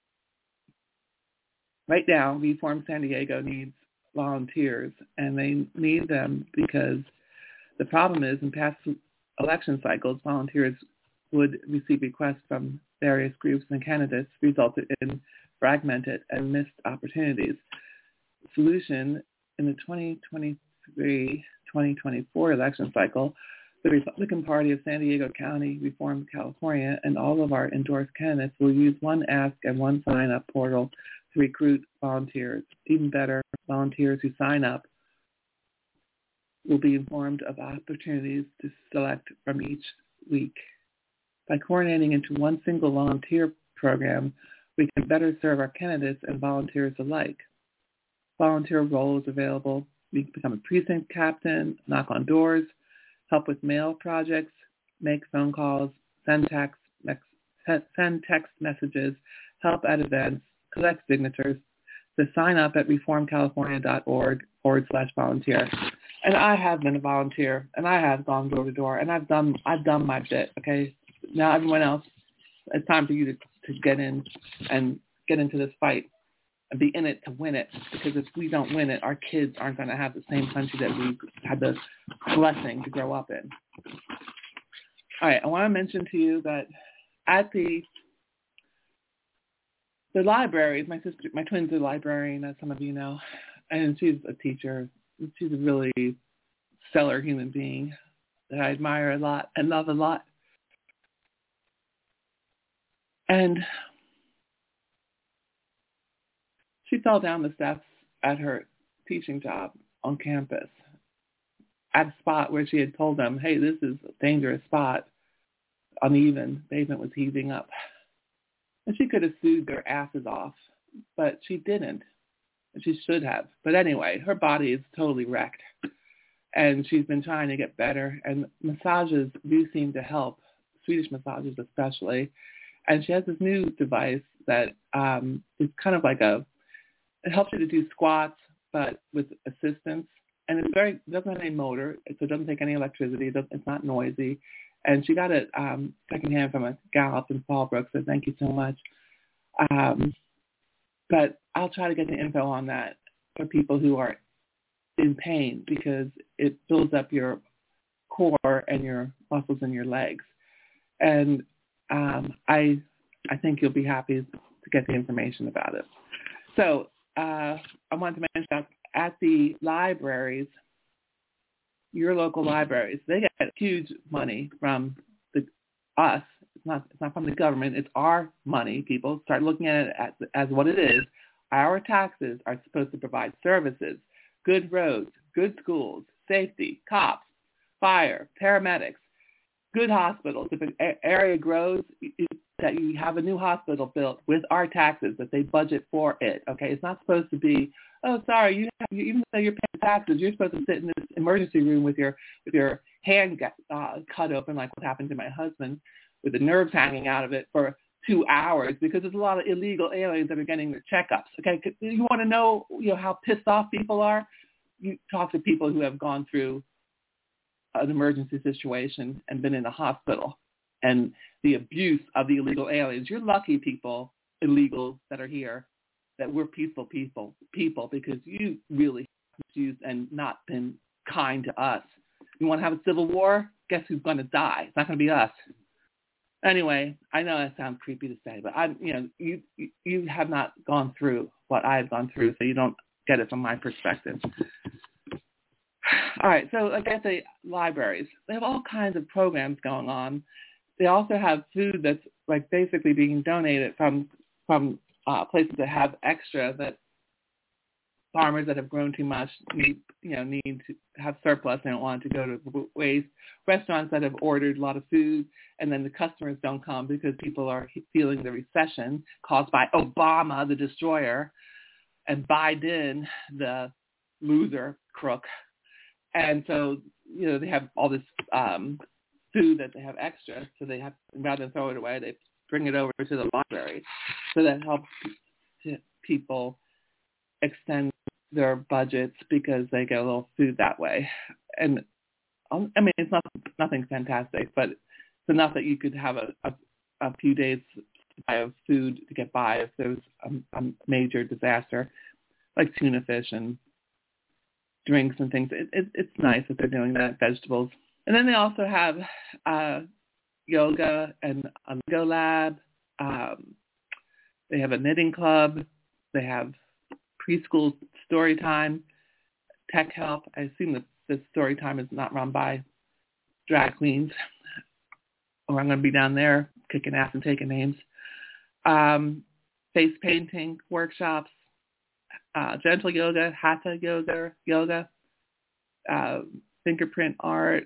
A: right now, Reform San Diego needs volunteers, and they need them because the problem is in past election cycles, volunteers would receive requests from various groups and candidates, resulted in fragmented and missed opportunities. Solution: in the twenty twenty-three twenty twenty-four election cycle, the Republican Party of San Diego County, Reform California, and all of our endorsed candidates will use one ask and one sign-up portal to recruit volunteers. Even better, volunteers who sign up will be informed of opportunities to select from each week. By coordinating into one single volunteer program, we can better serve our candidates and volunteers alike. Volunteer roles available. You can become a precinct captain, knock on doors, help with mail projects, make phone calls, send text, send text messages, help at events, collect signatures. To sign up at reformcalifornia.org forward slash volunteer. And I have been a volunteer, and I have gone door to door, and I've done I've done my bit. Okay, now everyone else, it's time for you to, to get in and get into this fight and be in it to win it. Because if we don't win it, our kids aren't going to have the same country that we had the blessing to grow up in. All right, I want to mention to you that at the the libraries, my sister, my twin's a librarian, as some of you know, and she's a teacher. She's a really stellar human being that I admire a lot and love a lot. And she fell down the steps at her teaching job on campus at a spot where she had told them, hey, this is a dangerous spot, uneven, pavement was heaving up. And she could have sued their asses off, but she didn't. And she should have. But anyway, her body is totally wrecked. And she's been trying to get better. And massages do seem to help, Swedish massages especially. And she has this new device that um, is kind of like a, it helps you to do squats, but with assistance. And it's very, it doesn't have any motor, so it doesn't take any electricity. It doesn't, it's not noisy. And she got it um, secondhand from a gal up in Fallbrook, so thank you so much. Um, but I'll try to get the info on that for people who are in pain because it builds up your core and your muscles in your legs. And um, I I think you'll be happy to get the information about it. So uh, I wanted to mention that at the libraries, your local libraries, they get huge money from the, us. It's not, it's not from the government. It's our money, people. Start looking at it as, as what it is. Our taxes are supposed to provide services, good roads, good schools, safety, cops, fire, paramedics, good hospitals. If an area grows, that you have a new hospital built with our taxes, that they budget for it, okay? It's not supposed to be, oh, sorry, you, have, you even though you're paying taxes, you're supposed to sit in this emergency room with your with your hand uh, cut open, like what happened to my husband, with the nerves hanging out of it for two hours because there's a lot of illegal aliens that are getting their checkups, okay? You want to know, you know, how pissed off people are? You talk to people who have gone through an emergency situation and been in a hospital and the abuse of the illegal aliens. You're lucky, people, illegals that are here, that we're peaceful people, people because you really misused and not been kind to us. You want to have a civil war? Guess who's going to die? It's not going to be us. Anyway, I know that sounds creepy to say, but I, you know, you you have not gone through what I've gone through, so you don't get it from my perspective. All right, so like at the libraries, they have all kinds of programs going on. They also have food that's like basically being donated from from uh, places that have extra, that farmers that have grown too much need, you know, need to have surplus. They don't want it to go to waste. Restaurants that have ordered a lot of food and then the customers don't come because people are feeling the recession caused by Obama, the destroyer, and Biden, the loser crook. And so, you know, they have all this um, food that they have extra, so they have, rather than throw it away, they bring it over to the library. So that helps people extend their budgets because they get a little food that way. And um, I mean, it's not nothing fantastic, but it's enough that you could have a, a, a few days supply of food to get by if there was a, a major disaster, like tuna fish and drinks and things. It, it, it's nice that they're doing that, vegetables. And then they also have uh, yoga and a Lego lab. Um, they have a knitting club. They have preschool story time, tech help. I assume that this story time is not run by drag queens, or I'm going to be down there kicking ass and taking names. Um, face painting workshops, uh, gentle yoga, hatha yoga, yoga, uh, fingerprint art.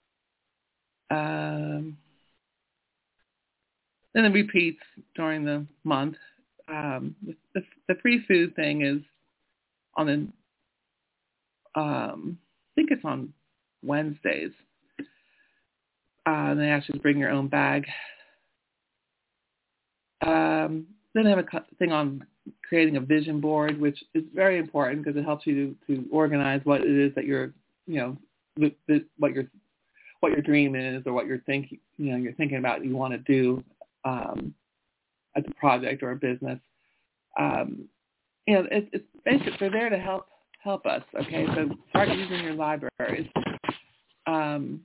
A: Um, and it repeats during the month. Um, the, the, the free food thing is on the, um, I think it's on Wednesdays. Uh, they ask you to bring your own bag. Um, then they have a thing on creating a vision board, which is very important because it helps you to, to organize what it is that you're, you know, the, the, what your what your dream is or what you're thinking, you know, you're thinking about you want to do um, as a project or a business. Um, you know, it, it's basically they're there to help help us. Okay, so start using your libraries. Um,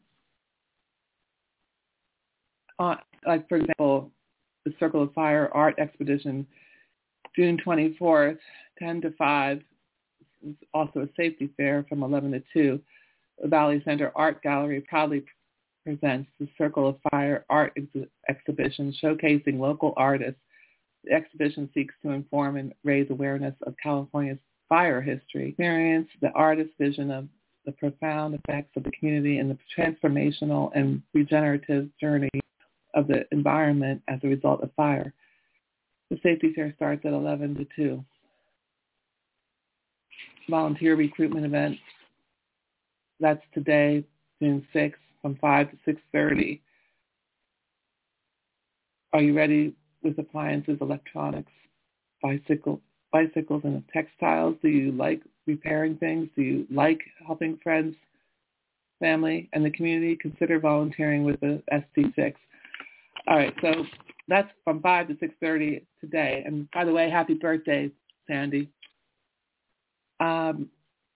A: uh, like for example, the Circle of Fire Art Expedition, June twenty-fourth, ten to five. It's also a safety fair from eleven to two. The Valley Center Art Gallery proudly presents the Circle of Fire Art ex- Exhibition showcasing local artists. The exhibition seeks to inform and raise awareness of California's fire history, experience the artist's vision of the profound effects of the community and the transformational and regenerative journey of the environment as a result of fire. The safety fair starts at eleven to two. Volunteer recruitment event, that's today, June sixth, from five to six thirty. Are you ready with appliances, electronics, bicycle, bicycles, and textiles? Do you like repairing things? Do you like helping friends, family, and the community? Consider volunteering with the S T six. All right, so that's from five to six thirty today. And by the way, happy birthday, Sandy. Um,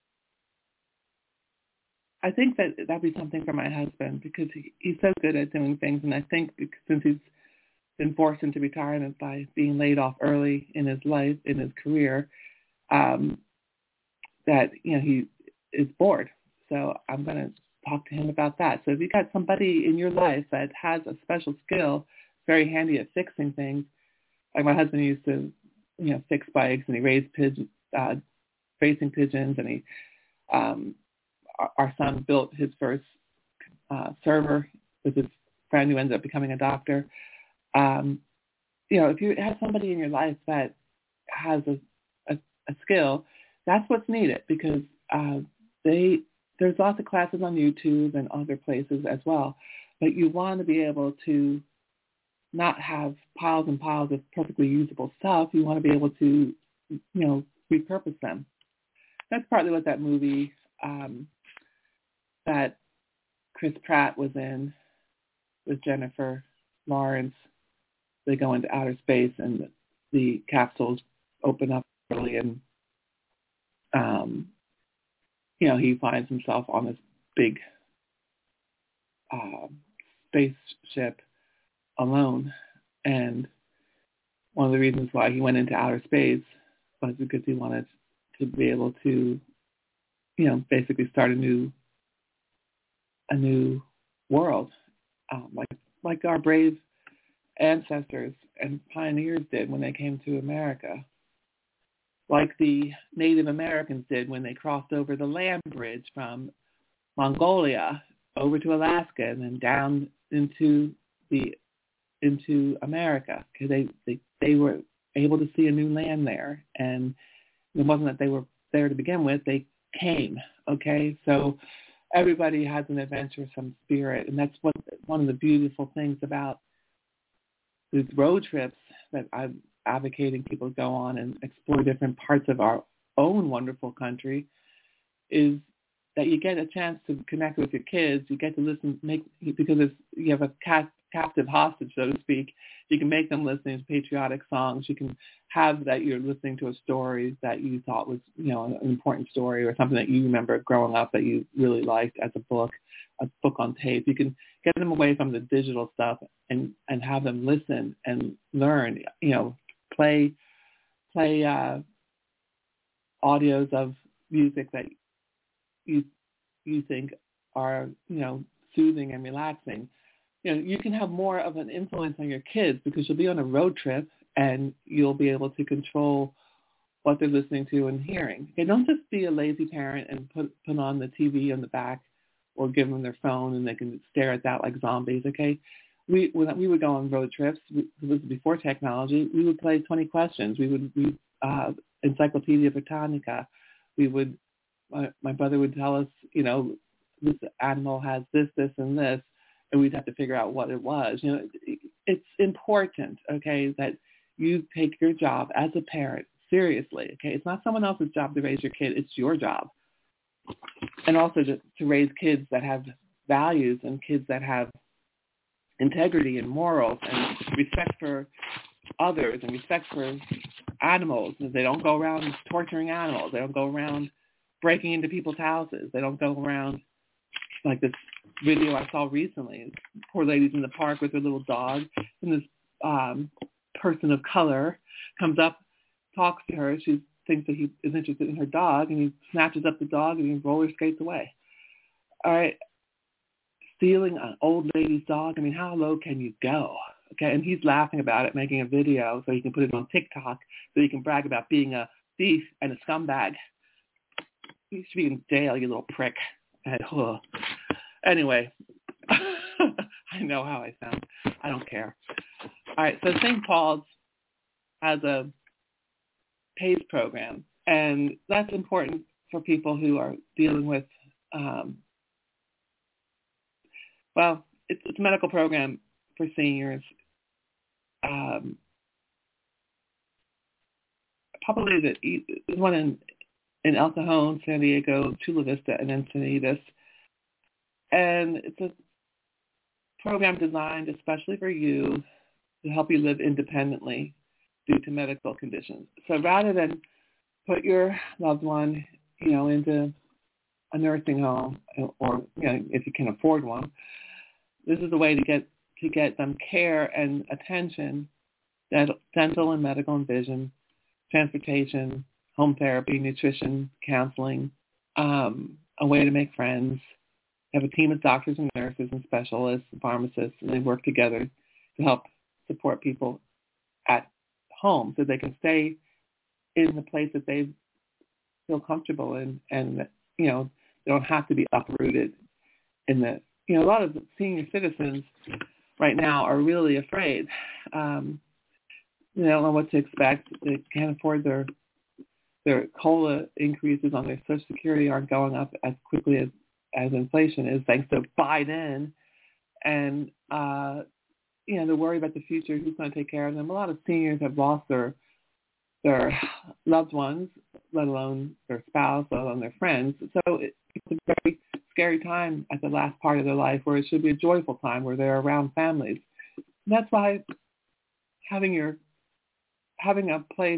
A: I think that that'd be something for my husband because he, he's so good at doing things. And I think since he's been forced into retirement by being laid off early in his life, in his career, um, that, you know, he is bored. So I'm going to talk to him about that. So if you've got somebody in your life that has a special skill, very handy at fixing things, like my husband used to, you know, fix bikes, and he raised pigeons, uh, racing pigeons, and he, um, our, our son built his first uh, server with his friend who ended up becoming a doctor. Um, you know, if you have somebody in your life that has a, a, a skill, that's what's needed because uh, they there's lots of classes on YouTube and other places as well, but you want to be able to not have piles and piles of perfectly usable stuff. You want to be able to, you know, repurpose them. That's partly what that movie um, that Chris Pratt was in with Jennifer Lawrence. They go into outer space and the, the capsules open up early, and um, you know, he finds himself on this big uh, spaceship alone. And one of the reasons why he went into outer space was because he wanted to be able to, you know, basically start a new a new world, um, like like our brave ancestors and pioneers did when they came to America, like the Native Americans did when they crossed over the land bridge from Mongolia over to Alaska and then down into the into America, because they, they they were able to see a new land there, and it wasn't that they were there to begin with; they came. Okay, so everybody has an adventuresome spirit, and that's what one of the beautiful things about these road trips that I'm advocating people go on and explore different parts of our own wonderful country is that you get a chance to connect with your kids. You get to listen, make because it's, you have a cat, captive hostage, so to speak. You can make them listening to patriotic songs. You can have that you're listening to a story that you thought was, you know, an important story or something that you remember growing up that you really liked as a book, a book on tape. You can get them away from the digital stuff and, and have them listen and learn, you know, play, play uh, audios of music that you you think are, you know, soothing and relaxing. You know, you can have more of an influence on your kids because you'll be on a road trip and you'll be able to control what they're listening to and hearing. Okay, don't just be a lazy parent and put put on the T V on the back or give them their phone and they can stare at that like zombies, okay? We when we would go on road trips, we, it was before technology, we would play twenty questions. We would read uh, Encyclopedia Britannica. We would, my, my brother would tell us, you know, this animal has this, this, and this, and we'd have to figure out what it was. You know, it, it's important, okay, that you take your job as a parent seriously, okay? It's not someone else's job to raise your kid. It's your job. And also to, to raise kids that have values and kids that have integrity and morals and respect for others and respect for animals. They don't go around torturing animals. They don't go around breaking into people's houses. They don't go around like this video I saw recently. Poor lady's in the park with her little dog, and this um, person of color comes up, talks to her. She thinks that he is interested in her dog, and he snatches up the dog and he roller skates away. All right, stealing an old lady's dog. I mean, how low can you go? Okay, and he's laughing about it, making a video so he can put it on TikTok so he can brag about being a thief and a scumbag. You should be in jail, you little prick. And, oh. Anyway, I know how I sound. I don't care. All right, so Saint Paul's has a PACE program, and that's important for people who are dealing with, um, well, it's, it's a medical program for seniors. Um, probably the, there's one in, in El Cajon, San Diego, Chula Vista, and Encinitas. And it's a program designed especially for you to help you live independently due to medical conditions. So rather than put your loved one, you know, into a nursing home, or, you know, if you can afford one, this is a way to get to get them care and attention, dental and medical and vision, transportation, home therapy, nutrition, counseling, um, a way to make friends. They have a team of doctors and nurses and specialists and pharmacists, and they work together to help support people at home so they can stay in the place that they feel comfortable in, and, you know, they don't have to be uprooted in the, you know, a lot of senior citizens right now are really afraid. Um, they don't know what to expect. They can't afford their their COLA increases on their Social Security aren't going up as quickly as, as inflation is, thanks to Biden. And, uh, you know, they're worried about the future, who's going to take care of them. A lot of seniors have lost their their loved ones, let alone their spouse, let alone their friends. So it, it's a very scary time at the last part of their life, where it should be a joyful time where they're around families. And that's why having your having a place,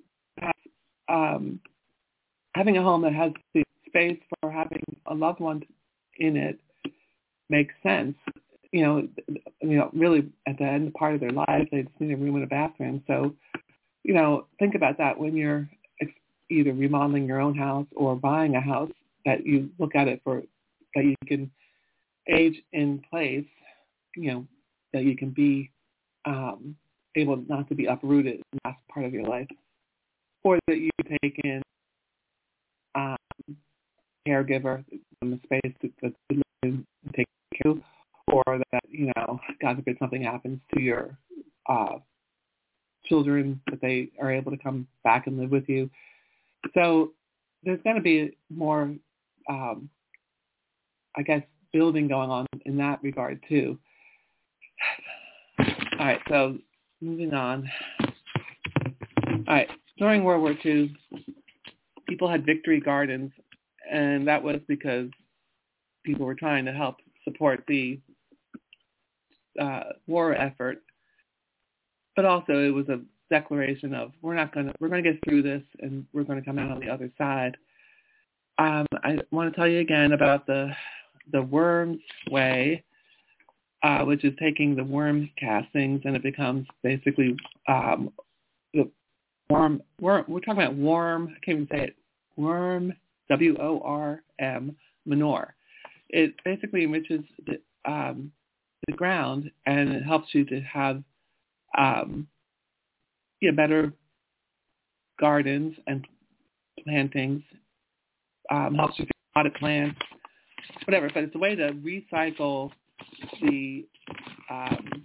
A: um, having a home that has the space for having a loved one in it makes sense. You know, you know, really at the end part of their life, they just need a room and a bathroom. So, you know, think about that when you're either remodeling your own house or buying a house, that you look at it for, that you can age in place, you know, that you can be um, able not to be uprooted in the last part of your life, or that you take in um, caregiver in the space to, to live and take care of, or that, you know, God forbid something happens to your uh, children, that they are able to come back and live with you. So there's going to be more, um, I guess, building going on in that regard too. All right, so moving on. All right, during World War Two, people had victory gardens, and that was because people were trying to help support the uh, war effort. But also, it was a declaration of we're not going to we're going to get through this, and we're going to come out on the other side. Um, I want to tell you again about the the Worms Way, uh, which is taking the worm castings, and it becomes basically um, the worm. Worm. We're talking about worm. I can't even say it. Worm. W O R M. Manure. It basically enriches the, um, the ground, and it helps you to have um, yeah, better gardens and plantings. Um, helps you potted plants, whatever. But it's a way to recycle the um,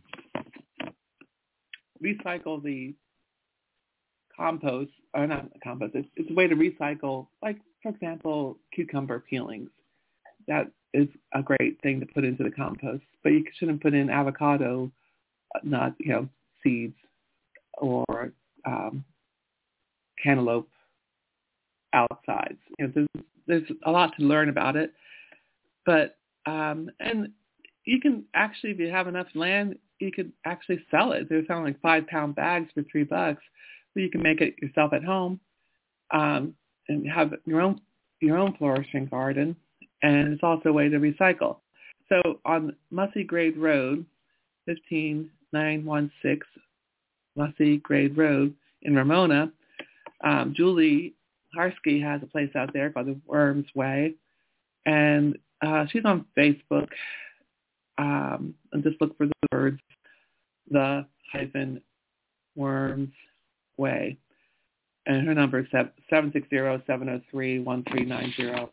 A: recycle the compost, or not compost. It's, it's a way to recycle, like for example, cucumber peelings. That is a great thing to put into the compost. But you shouldn't put in avocado, not you know seeds, or um, cantaloupe outsides. You know, there's, there's a lot to learn about it, but um, and you can actually, if you have enough land, you could actually sell it. They're selling like five pound bags for three bucks, but you can make it yourself at home um, and have your own your own flourishing garden. And it's also a way to recycle. So on Mussey Grade Road, fifteen nine one six Mussey Grade Road in Ramona, um, Julie Harsky has a place out there called the Worms Way, and uh, she's on Facebook. Um, and just look for the words, the hyphen Worms Way, and her number is seven six zero, seven zero three, one three nine zero.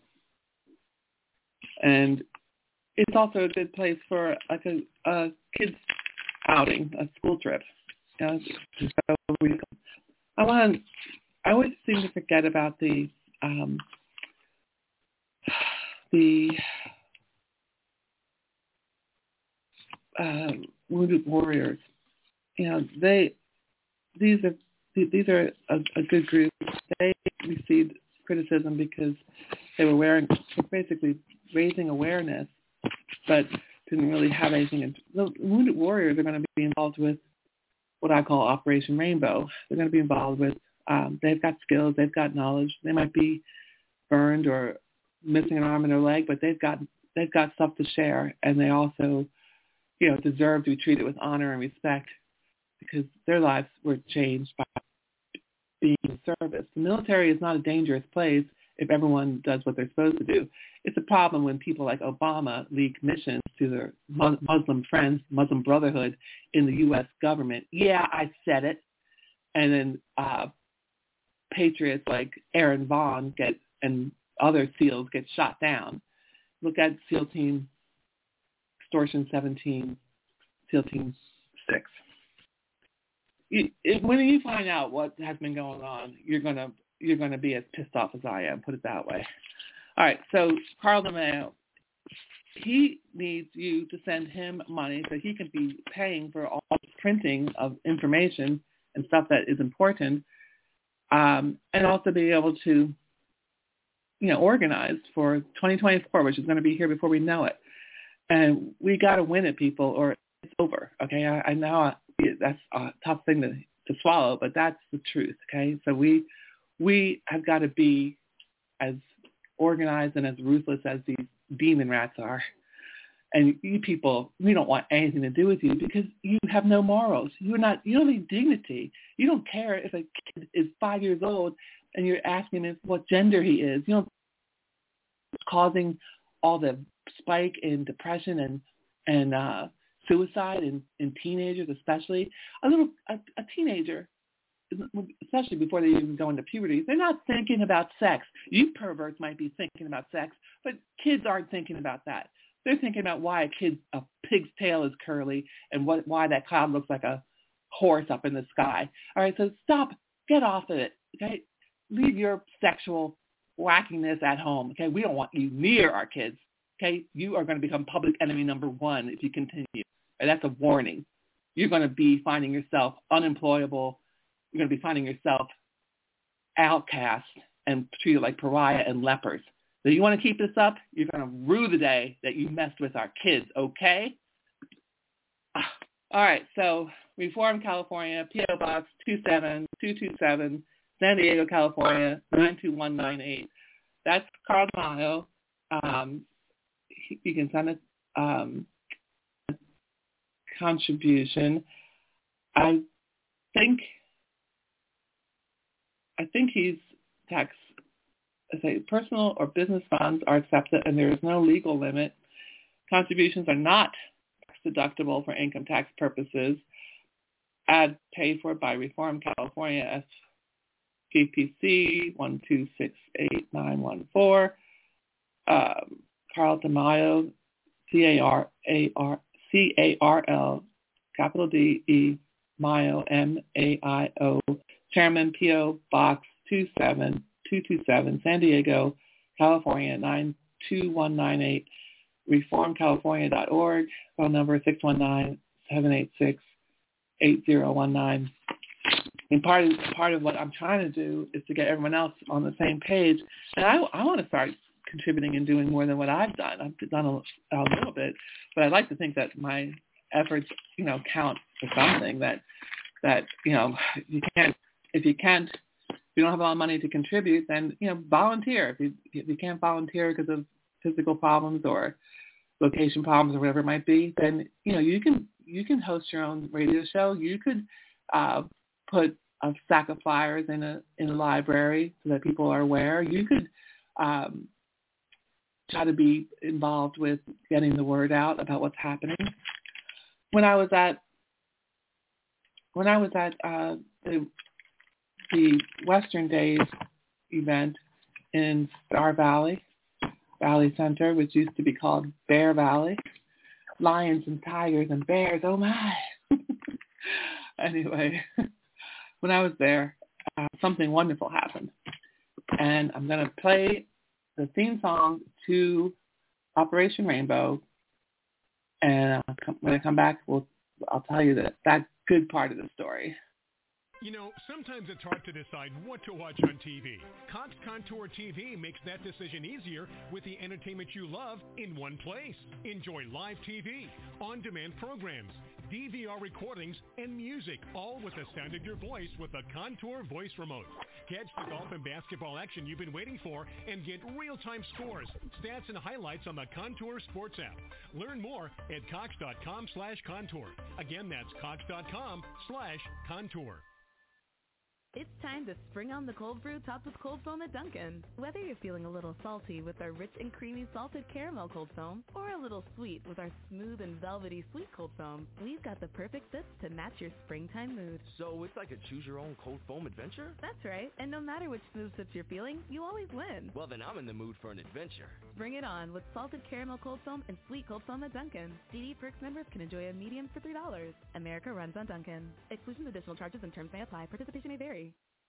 A: And it's also a good place for like a, a kids outing, a school trip. You know, so we, I want. I always seem to forget about the um, the uh, Wounded Warriors. You know, they these are these are a, a good group. They received criticism because they were wearing basically raising awareness, but didn't really have anything. The Wounded Warriors are going to be involved with what I call Operation Rainbow. They're going to be involved with, um, they've got skills, they've got knowledge. They might be burned or missing an arm and a leg, but they've got they've got stuff to share, and they also, you know, deserve to be treated with honor and respect because their lives were changed by being in service. The military is not a dangerous place if everyone does what they're supposed to do. It's a problem when people like Obama leak missions to their Muslim friends, Muslim Brotherhood in the U S government. Yeah, I said it. And then uh, patriots like Aaron Vaughn get and other SEALs get shot down. Look at SEAL Team Extortion seventeen, SEAL Team six. You, it, when you find out what has been going on, you're gonna you're gonna be as pissed off as I am. Put it that way. All right. So Carl DeMeo, he needs you to send him money so he can be paying for all the printing of information and stuff that is important, um, and also be able to, you know, organize for twenty twenty-four, which is going to be here before we know it. And we got to win it, people, or it's over. Okay, I, I know that's a tough thing to, to swallow, but that's the truth. Okay, so we we have got to be as organized and as ruthless as these demon rats are. And you people, we don't want anything to do with you because you have no morals. You're not. You don't need dignity. You don't care if a kid is five years old and you're asking him what gender he is. You know, it's causing all the spike in depression and and uh, suicide in, in teenagers, especially a little a, a teenager, especially before they even go into puberty. They're not thinking about sex. You perverts might be thinking about sex, but kids aren't thinking about that. They're thinking about why a kid a pig's tail is curly and what why that cloud looks like a horse up in the sky. All right, so stop, get off of it. Okay, leave your sexual wackiness at home. Okay, we don't want you near our kids. Okay, you are going to become public enemy number one if you continue. And that's a warning. You're going to be finding yourself unemployable. You're going to be finding yourself outcast and treated like pariah and lepers. So you want to keep this up, you're going to rue the day that you messed with our kids, okay? All right, so Reform, California, P O. Box two seven two two seven, San Diego, California, nine two one nine eight. That's Carl DeMaio. Um, you can send a um, contribution. I think I think he's tax. I say personal or business funds are accepted, and there is no legal limit. Contributions are not tax deductible for income tax purposes. Ad paid for by Reform California, S P P C one two six eight nine one four. Um, Carl DeMaio, C A R A R C A R L, capital D E, Maio, M A I O, Chairman, P O. Box two seven two two seven, San Diego, California, nine two one nine eight, reform california dot org, phone number six one nine, seven eight six, eight zero one nine. And part of, part of what I'm trying to do is to get everyone else on the same page. And I, I want to start contributing and doing more than what I've done. I've done a, a little bit, but I'd like to think that my efforts, you know, count for something. That that you know, you can't if you can't if you don't have a lot of money to contribute, then you know, volunteer. If you if you can't volunteer because of physical problems or location problems or whatever it might be, then you know you can you can host your own radio show. You could uh, put a stack of flyers in a in a library so that people are aware. You could um, try to be involved with getting the word out about what's happening. When I was at when I was at uh, the, the Western Days event in Star Valley, Valley Center, which used to be called Bear Valley, lions and tigers and bears, oh my. Anyway, when I was there, uh, something wonderful happened. And I'm going to play the theme song to Operation Rainbow. And uh, when I come back, we'll, I'll tell you that, that good part of the story.
B: You know, sometimes it's hard to decide what to watch on T V. Cox Contour T V makes that decision easier with the entertainment you love in one place. Enjoy live T V, on-demand programs, D V R recordings, and music, all with the sound of your voice with the Contour voice remote. Catch the golf and basketball action you've been waiting for and get real-time scores, stats, and highlights on the Contour Sports app. Learn more at cox.com slash contour. Again, that's cox.com slash contour.
C: It's time to spring on the cold brew topped with cold foam at Dunkin'. Whether you're feeling a little salty with our rich and creamy salted caramel cold foam or a little sweet with our smooth and velvety sweet cold foam, we've got the perfect sips to match your springtime mood.
D: So it's like a choose-your-own cold foam adventure?
C: That's right. And no matter which smooth sips you're feeling, you always win.
D: Well, then I'm in the mood for an adventure.
C: Bring it on with salted caramel cold foam and sweet cold foam at Dunkin'. D D Perks members can enjoy a medium for three dollars. America runs on Dunkin'. Exclusions, additional charges, and terms may apply. Participation may vary.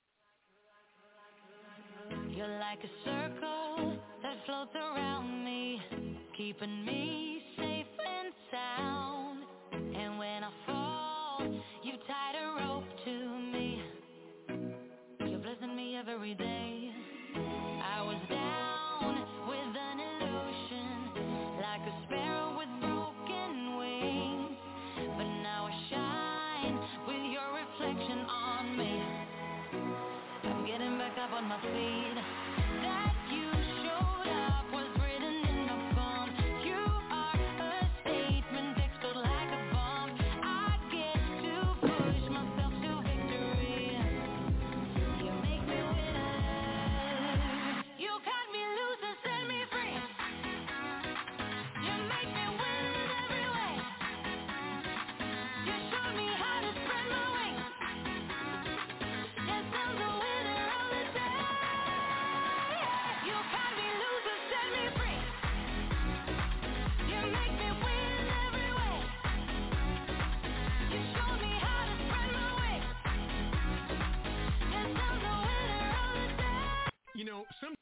E: You're like a circle that floats around me, keeping me safe and sound. And when I fall, you tied a rope to me. You're blessing me every day. I was down with an illusion, like a sparrow with broken wings. But now I shine with your reflection on me. I'm getting back up on my feet. That you showed up was written in the phone. You are a statement explode like a bomb. I get to push myself to victory. You make me winner. You cut me loose and set me free. You make me win in every way. You showed me how to spread my wings. Yes, I'm the winner of the day. You cut me loose and set me free. You make me win in every way. You showed me how to spread my wings. Yes, I'm the winner of the day.
B: You know, some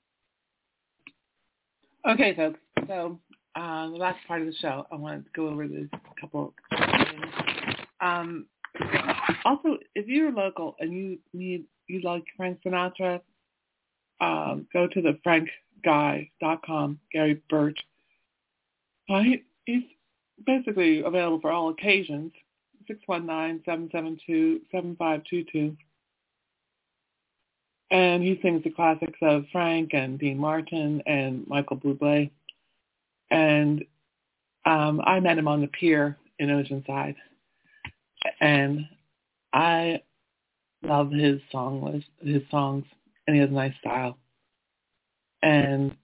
A: Okay, folks. So uh, the last part of the show, I want to go over this couple things. Um, also, if you're local and you need you like Frank Sinatra, um, go to the Frank guy dot com, Gary Birch. Uh, he, he's basically available for all occasions, six one nine, seven seven two, seven five two two. And he sings the classics of Frank and Dean Martin and Michael Bublé. And um, I met him on the pier in Oceanside. And I love his song list, his songs, and he has a nice style. And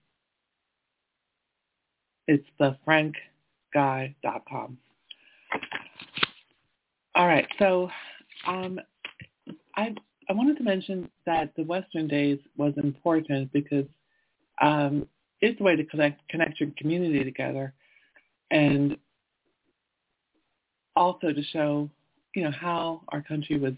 A: it's the frank guy dot com. All right, so um, I I wanted to mention that the Western Days was important because um, it's a way to connect connect your community together, and also to show, you know, how our country was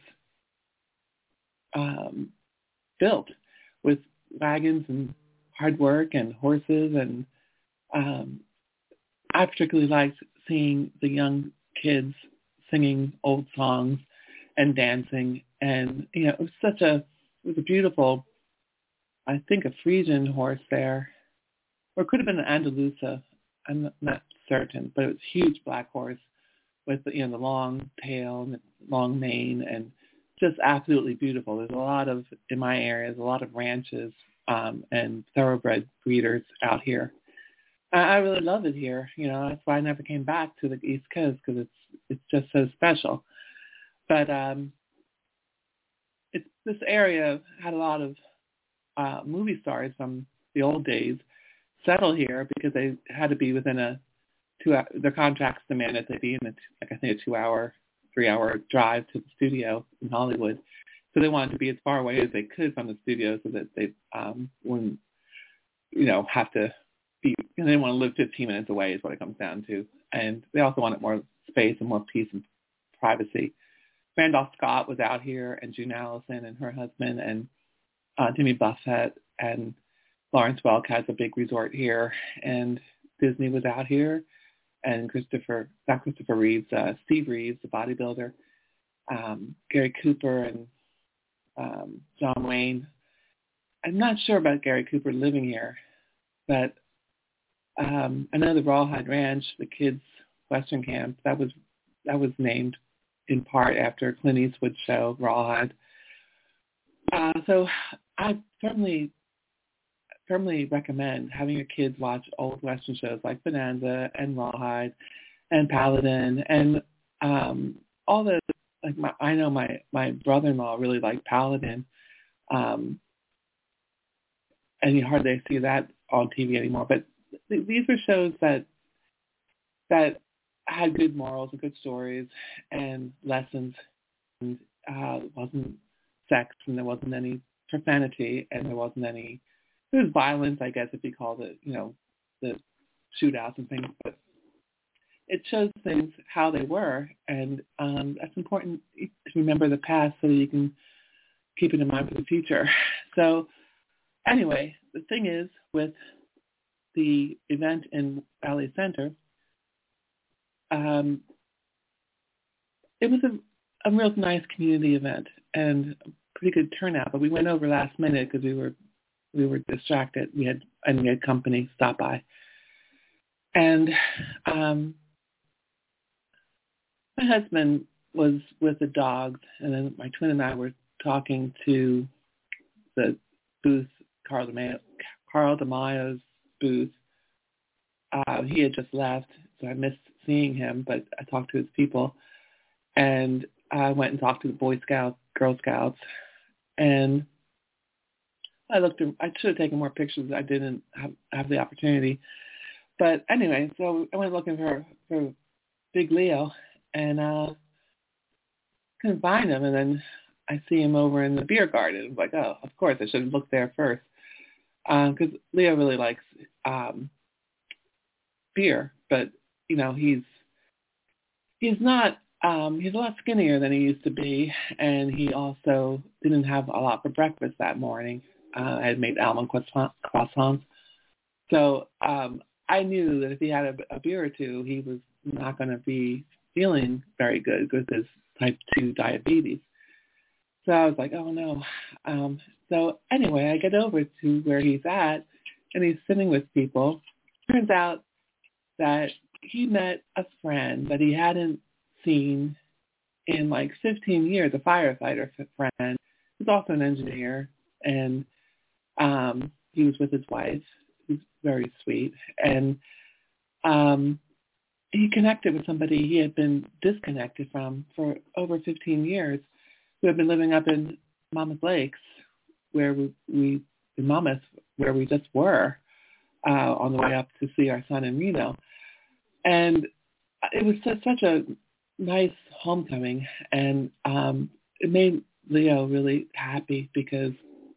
A: um, built with wagons and hard work and horses. And um, I particularly liked seeing the young kids singing old songs and dancing. And, you know, it was such a, it was a beautiful, I think a Frisian horse there, or it could have been an Andalusa. I'm not certain, but it was a huge black horse with, you know, the long tail and the long mane, and just absolutely beautiful. There's a lot of, in my area, there's a lot of ranches um, and thoroughbred breeders out here. I, I really love it here. You know, that's why I never came back to the East Coast, because it's it's just so special. But um, it's, this area had a lot of uh, movie stars from the old days settle here because they had to be within a two. Their contracts demanded they be in a, like I think a two-hour, three-hour drive to the studio in Hollywood. So they wanted to be as far away as they could from the studio so that they um, wouldn't, you know, have to be. You know, they didn't want to live fifteen minutes away is what it comes down to. And they also wanted more space and more peace and privacy. Randolph Scott was out here, and June Allison and her husband, and uh, Jimmy Buffett, and Lawrence Welk has a big resort here, and Disney was out here, and Christopher, not Christopher Reeves, uh, Steve Reeves, the bodybuilder, um, Gary Cooper, and um, John Wayne. I'm not sure about Gary Cooper living here, but um, I know the Rawhide Ranch, the kids' Western camp, that was that was named in part after Clint Eastwood's show, Rawhide. Uh, so I certainly, firmly recommend having your kids watch old Western shows like Bonanza and Rawhide and Paladin and um, all the, like my, I know my, my brother-in-law really liked Paladin. Um, and you hardly see that on T V anymore. But th- these were shows that that had good morals and good stories and lessons, and uh, wasn't sex, and there wasn't any profanity, and there wasn't any, there was violence, I guess, if you called it, you know, the shootouts and things, but it shows things how they were, and um, that's important to remember the past so that you can keep it in mind for the future. So anyway, the thing is, with the event in Valley Center, Um, it was a, a real nice community event and a pretty good turnout, but we went over last minute because we were we were distracted. We had and we had company stop by, and um, my husband was with the dogs, and then my twin and I were talking to the booth, Carl DeMaio, Carl DeMaio's booth. Uh, he had just left, so I missed seeing him, but I talked to his people, and I went and talked to the Boy Scouts, Girl Scouts, and I looked. I should have taken more pictures. I didn't have, have the opportunity, but anyway, so I went looking for for Big Leo, and uh, couldn't find him, and then I see him over in the beer garden. I was like, oh, of course, I should have looked there first, because uh, Leo really likes um, beer, but you know, he's he's not, um, he's a lot skinnier than he used to be, and he also didn't have a lot for breakfast that morning. Uh, I had made almond croissants. So um, I knew that if he had a, a beer or two, he was not going to be feeling very good with his type two diabetes. So I was like, oh, no. Um, so anyway, I get over to where he's at, and he's sitting with people. Turns out that he met a friend that he hadn't seen in like fifteen years, a firefighter friend. He's also an engineer, and um, he was with his wife, who's very sweet. And um, he connected with somebody he had been disconnected from for over fifteen years, who had been living up in Monmouth Lakes, where we, we in Monmouth, where we just were uh, on the way up to see our son in Reno. And it was such, such a nice homecoming, and um, it made Leo really happy because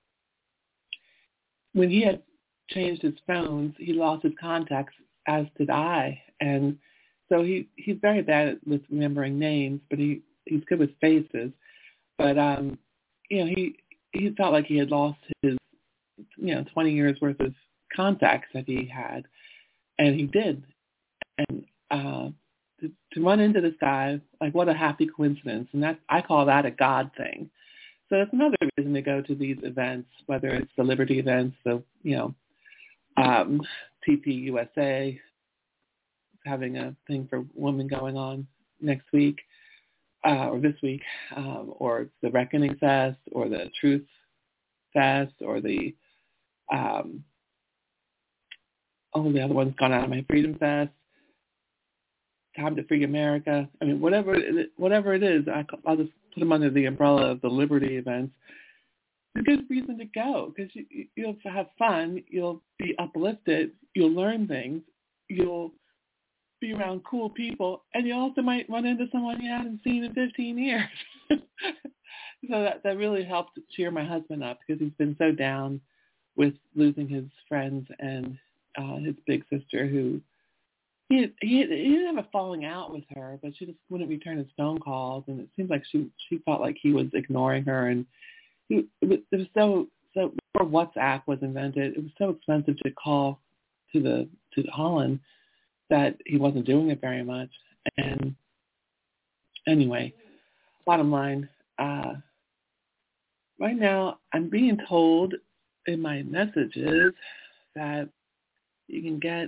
A: when he had changed his phones, he lost his contacts, as did I. And so he, he's very bad with remembering names, but he, he's good with faces. But, um, you know, he, he felt like he had lost his, you know, twenty years worth of contacts that he had. And he did. And uh, to, to run into this guy, like, what a happy coincidence. And that, I call that a God thing. So that's another reason to go to these events, whether it's the Liberty events, the, you know, um, T P U S A, having a thing for women going on next week, uh, or this week, um, or the Reckoning Fest, or the Truth Fest, or the, um, oh, the other one's gone out of my Freedom Fest, Time to Free America. I mean, whatever it, whatever it is, I, I'll just put them under the umbrella of the Liberty events. It's a good reason to go because you, you'll have fun, you'll be uplifted, you'll learn things, you'll be around cool people, and you also might run into someone you haven't seen in fifteen years. So that, that really helped cheer my husband up because he's been so down with losing his friends and uh, his big sister who he, he he didn't have a falling out with her, but she just wouldn't return his phone calls, and it seemed like she she felt like he was ignoring her, and he, it, was, it was so so before WhatsApp was invented, it was so expensive to call to the to Holland that he wasn't doing it very much. And anyway, bottom line, uh, right now I'm being told in my messages that you can get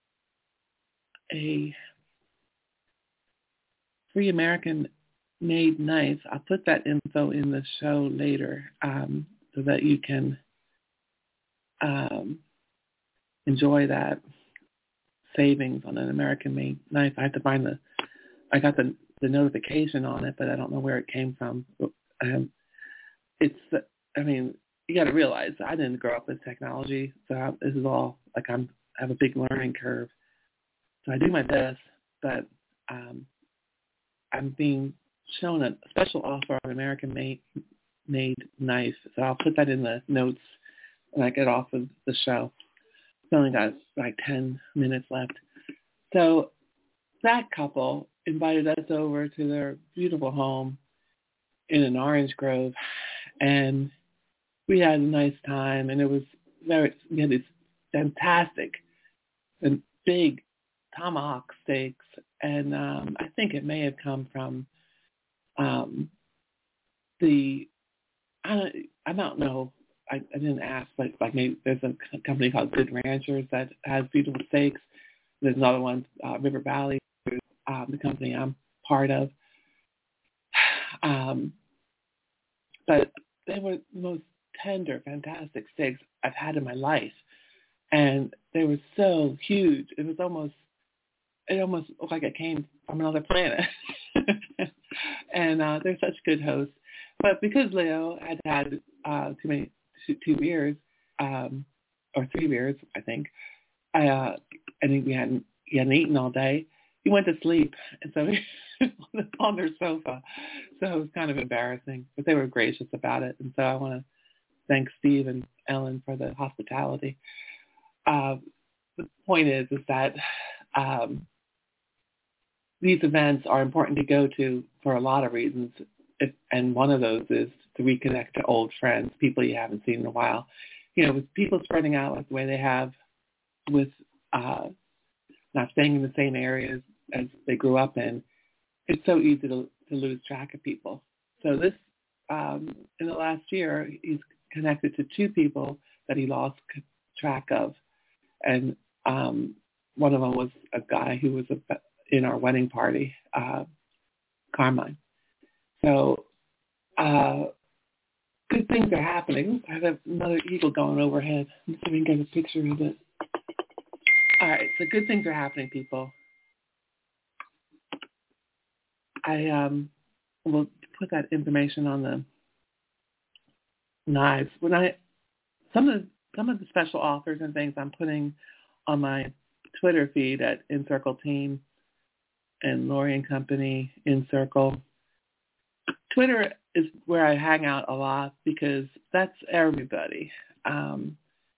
A: a free American-made knife. I'll put that info in the show later um, so that you can um, enjoy that savings on an American-made knife. I have to find the, I got the, the notification on it, but I don't know where it came from. Um, it's, I mean, you got to realize I didn't grow up with technology, so I, this is all, like I'm, I have a big learning curve. So I do my best, but um, I'm being shown a special offer on an American-made made knife. So I'll put that in the notes when I get off of the show. It's only got like ten minutes left. So that couple invited us over to their beautiful home in an orange grove, and we had a nice time, and it was very, we had these fantastic and big tomahawk steaks, and um, I think it may have come from um, the, I don't, I don't know, I, I didn't ask, but like maybe there's a company called Good Ranchers that has beautiful steaks. There's another one, uh, River Valley, um, the company I'm part of. Um, but they were the most tender, fantastic steaks I've had in my life. And they were so huge. It was almost, it almost looked like it came from another planet. And uh, they're such good hosts. But because Leo had had uh, too many, two, two beers, um, or three beers, I think, I, uh, I think we hadn't, he hadn't eaten all day. He went to sleep, and so he on their sofa. So it was kind of embarrassing, but they were gracious about it. And so I want to thank Steve and Ellen for the hospitality. Uh, the point is, is that um, these events are important to go to for a lot of reasons, if, and one of those is to reconnect to old friends, people you haven't seen in a while. You know, with people spreading out like the way they have, with uh, not staying in the same areas as they grew up in, it's so easy to, to lose track of people. So this, um, in the last year, he's connected to two people that he lost track of And um, one of them was a guy who was a, in our wedding party, uh, Carmine. So uh, good things are happening. I have another eagle going overhead. Let's see if we can get a picture of it. All right, so good things are happening, people. I um, will put that information on the knives. When I some of the, some of the special offers and things I'm putting on my Twitter feed at Encircle Team and Lori and Company Encircle. Twitter is where I hang out a lot because that's everybody. Um,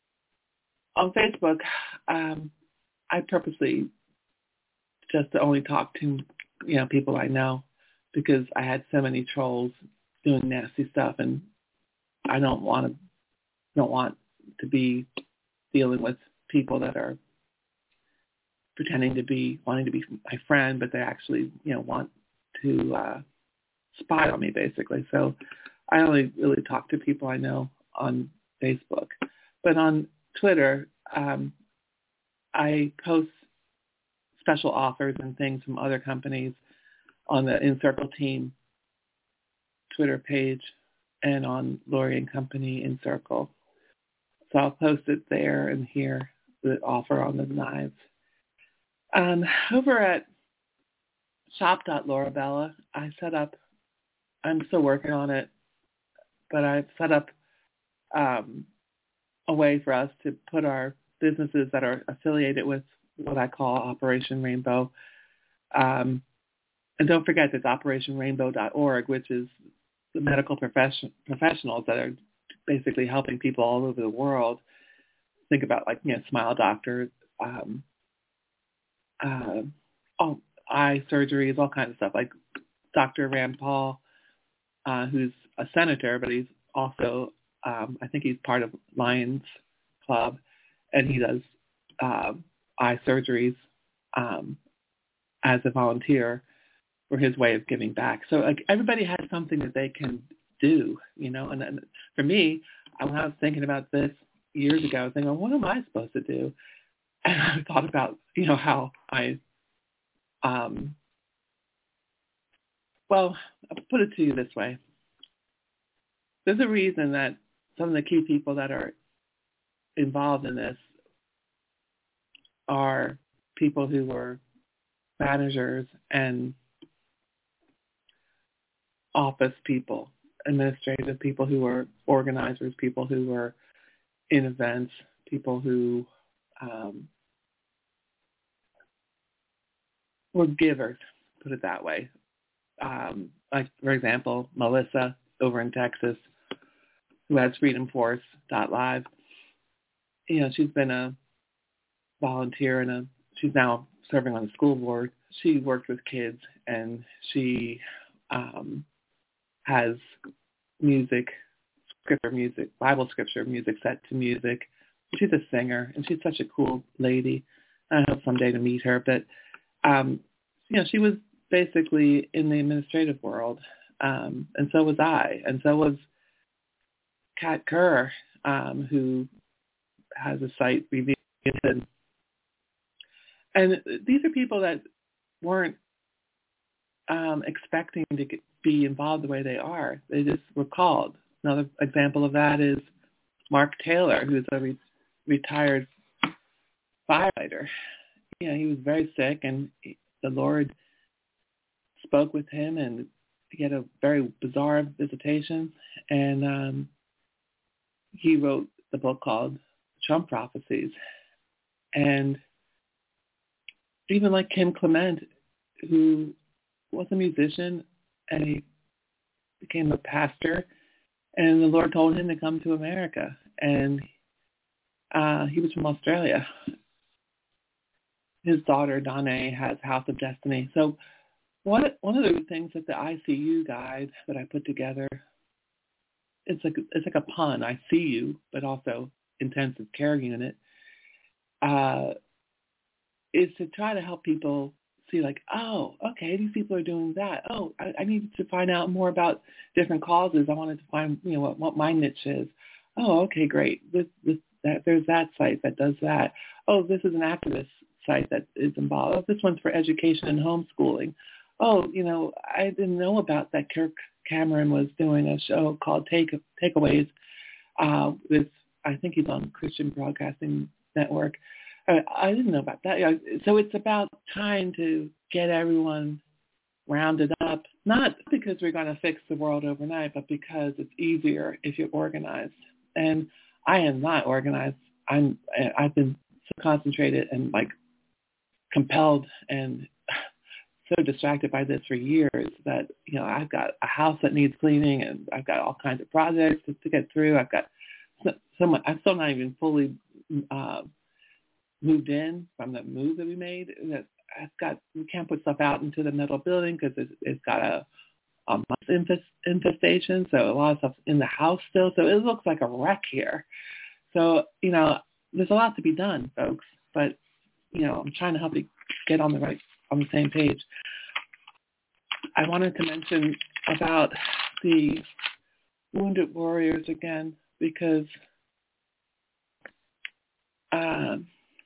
A: on Facebook, um, I purposely just only talk to, you know, people I know because I had so many trolls doing nasty stuff, and I don't want to don't want to be dealing with people that are pretending to be wanting to be my friend, but they actually, you know, want to uh, spy on me, basically. So I only really talk to people I know on Facebook, but on Twitter, um, I post special offers and things from other companies on the Encircle Team Twitter page and on Lori and Company Encircle. So I'll post it there and here, the offer on the knives. Um, over at shop dot Laurabella, I set up, I'm still working on it, but I've set up um, a way for us to put our businesses that are affiliated with what I call Operation Rainbow. Um, and don't forget there's operation rainbow dot org, which is the medical profession, professionals that are basically helping people all over the world. Think about like, you know, Smile Doctor, um, uh, all, eye surgeries, all kinds of stuff. Like Doctor Rand Paul, uh, who's a senator, but he's also, um, I think he's part of Lions Club, and he does uh, eye surgeries um, as a volunteer for his way of giving back. So like everybody has something that they can do, you know. And, and for me, when I was thinking about this years ago, I was thinking, well, what am I supposed to do? And I thought about, you know, how I, um, well, I'll put it to you this way. There's a reason that some of the key people that are involved in this are people who were managers and office people, administrative people who were organizers, people who were in events, people who um, were givers, put it that way. Um, like, for example, Melissa over in Texas, who has freedom force dot live. You know, she's been a volunteer and a, she's now serving on the school board. She works with kids, and she um, has music, scripture music, Bible scripture music set to music. She's a singer, and she's such a cool lady. I hope someday to meet her. But, um, you know, she was basically in the administrative world, um, and so was I, and so was Kat Kerr, um, who has a site, Revealed. And these are people that weren't um, expecting to get, be involved the way they are. They just were called. Another example of that is Mark Taylor, who's a re- retired firefighter. You know, he was very sick, and he, the Lord spoke with him, and he had a very bizarre visitation, and um, he wrote the book called Trump Prophecies. And even like Kim Clement, who was a musician, and he became a pastor, and the Lord told him to come to America, and uh, he was from Australia. His daughter, Donna, has House of Destiny. So one, one of the things that the I C U guide that I put together, it's like, it's like a pun, I see you, but also intensive care unit, uh, is to try to help people see like, oh, okay, these people are doing that. Oh, I, I need to find out more about different causes. I wanted to find, you know, what, what my niche is. Oh, okay, great. With, with that there's that site that does that. Oh, this is an activist site that is involved. Oh, this one's for education and homeschooling. Oh, you know, I didn't know about that. Kirk Cameron was doing a show called Take Takeaways uh, with, I think he's on Christian Broadcasting Network. I, I didn't know about that. So it's about trying to get everyone rounded up, not because we're going to fix the world overnight, but because it's easier if you're organized. And I am not organized. I'm, I've been so concentrated and like compelled and so distracted by this for years that, you know, I've got a house that needs cleaning and I've got all kinds of projects to, to get through. I've got so, so much, I'm still not even fully uh, moved in from the move that we made. That I've got, we can't put stuff out into the metal building because it's, it's got a, a mouse infest, infestation. So a lot of stuff's in the house still. So it looks like a wreck here. So, you know, there's a lot to be done, folks, but, you know, I'm trying to help you get on the right, on the same page. I wanted to mention about the Wounded Warriors again, because um,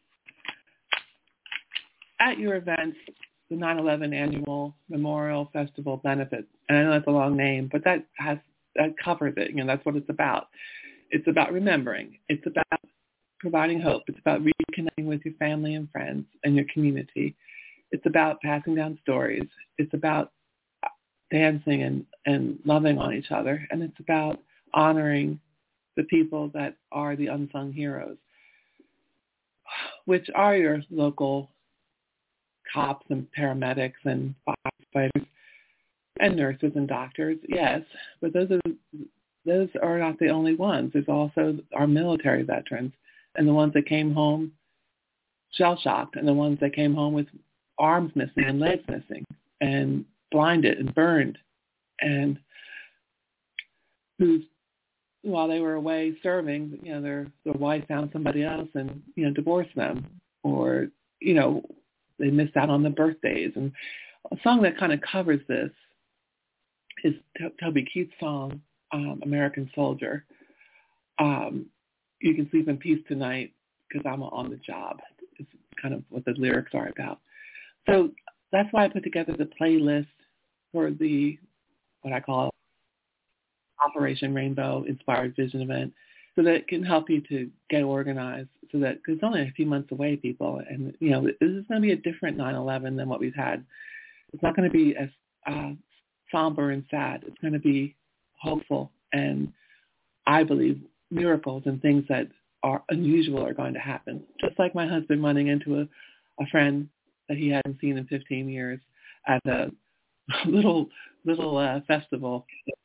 A: at your events, the nine eleven Annual Memorial Festival benefit, and I know that's a long name, but that has that covers it. You know, that's what it's about. It's about remembering. It's about providing hope. It's about reconnecting with your family and friends and your community. It's about passing down stories. It's about dancing and, and loving on each other. And it's about honoring the people that are the unsung heroes, which are your local cops and paramedics and firefighters and nurses and doctors, yes. But those are those are not the only ones. There's also our military veterans and the ones that came home shell-shocked and the ones that came home with arms missing and legs missing and blinded and burned, and who's, while they were away serving, you know, their their wife found somebody else and, you know, divorced them, or, you know, they missed out on the birthdays. And a song that kind of covers this is Toby Keith's song, um, American Soldier. Um, you can sleep in peace tonight because I'm on the job. It's kind of what the lyrics are about. So that's why I put together the playlist for the, what I call Operation Rainbow Inspired Vision event, so that it can help you to get organized, so that, because it's only a few months away, people, and, you know, this is going to be a different nine eleven than what we've had. It's not going to be as uh, somber and sad. It's going to be hopeful, and I believe miracles and things that are unusual are going to happen. Just like my husband running into a, a friend that he hadn't seen in fifteen years at a little little uh, festival.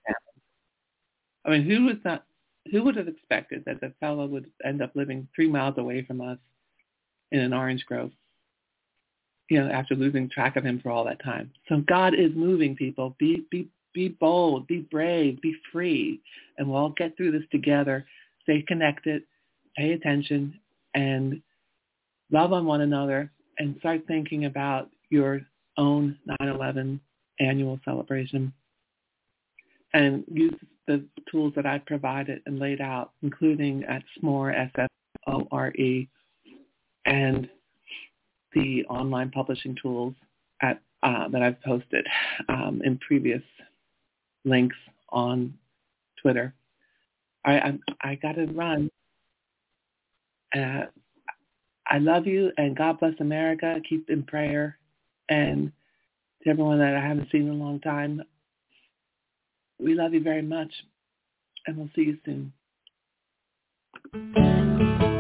A: I mean, who was not? Who would have expected that the fellow would end up living three miles away from us in an orange grove? You know, after losing track of him for all that time. So God is moving, people. Be be be bold, be brave, be free, and we'll all get through this together. Stay connected, pay attention, and love on one another, and start thinking about your own nine eleven annual celebration. And use the tools that I've provided and laid out, including at S M O R E, S F O R E, and the online publishing tools at uh, that I've posted um, in previous links on Twitter. I I, I got to run. Uh, I love you, and God bless America. Keep in prayer. And to everyone that I haven't seen in a long time, we love you very much, and we'll see you soon.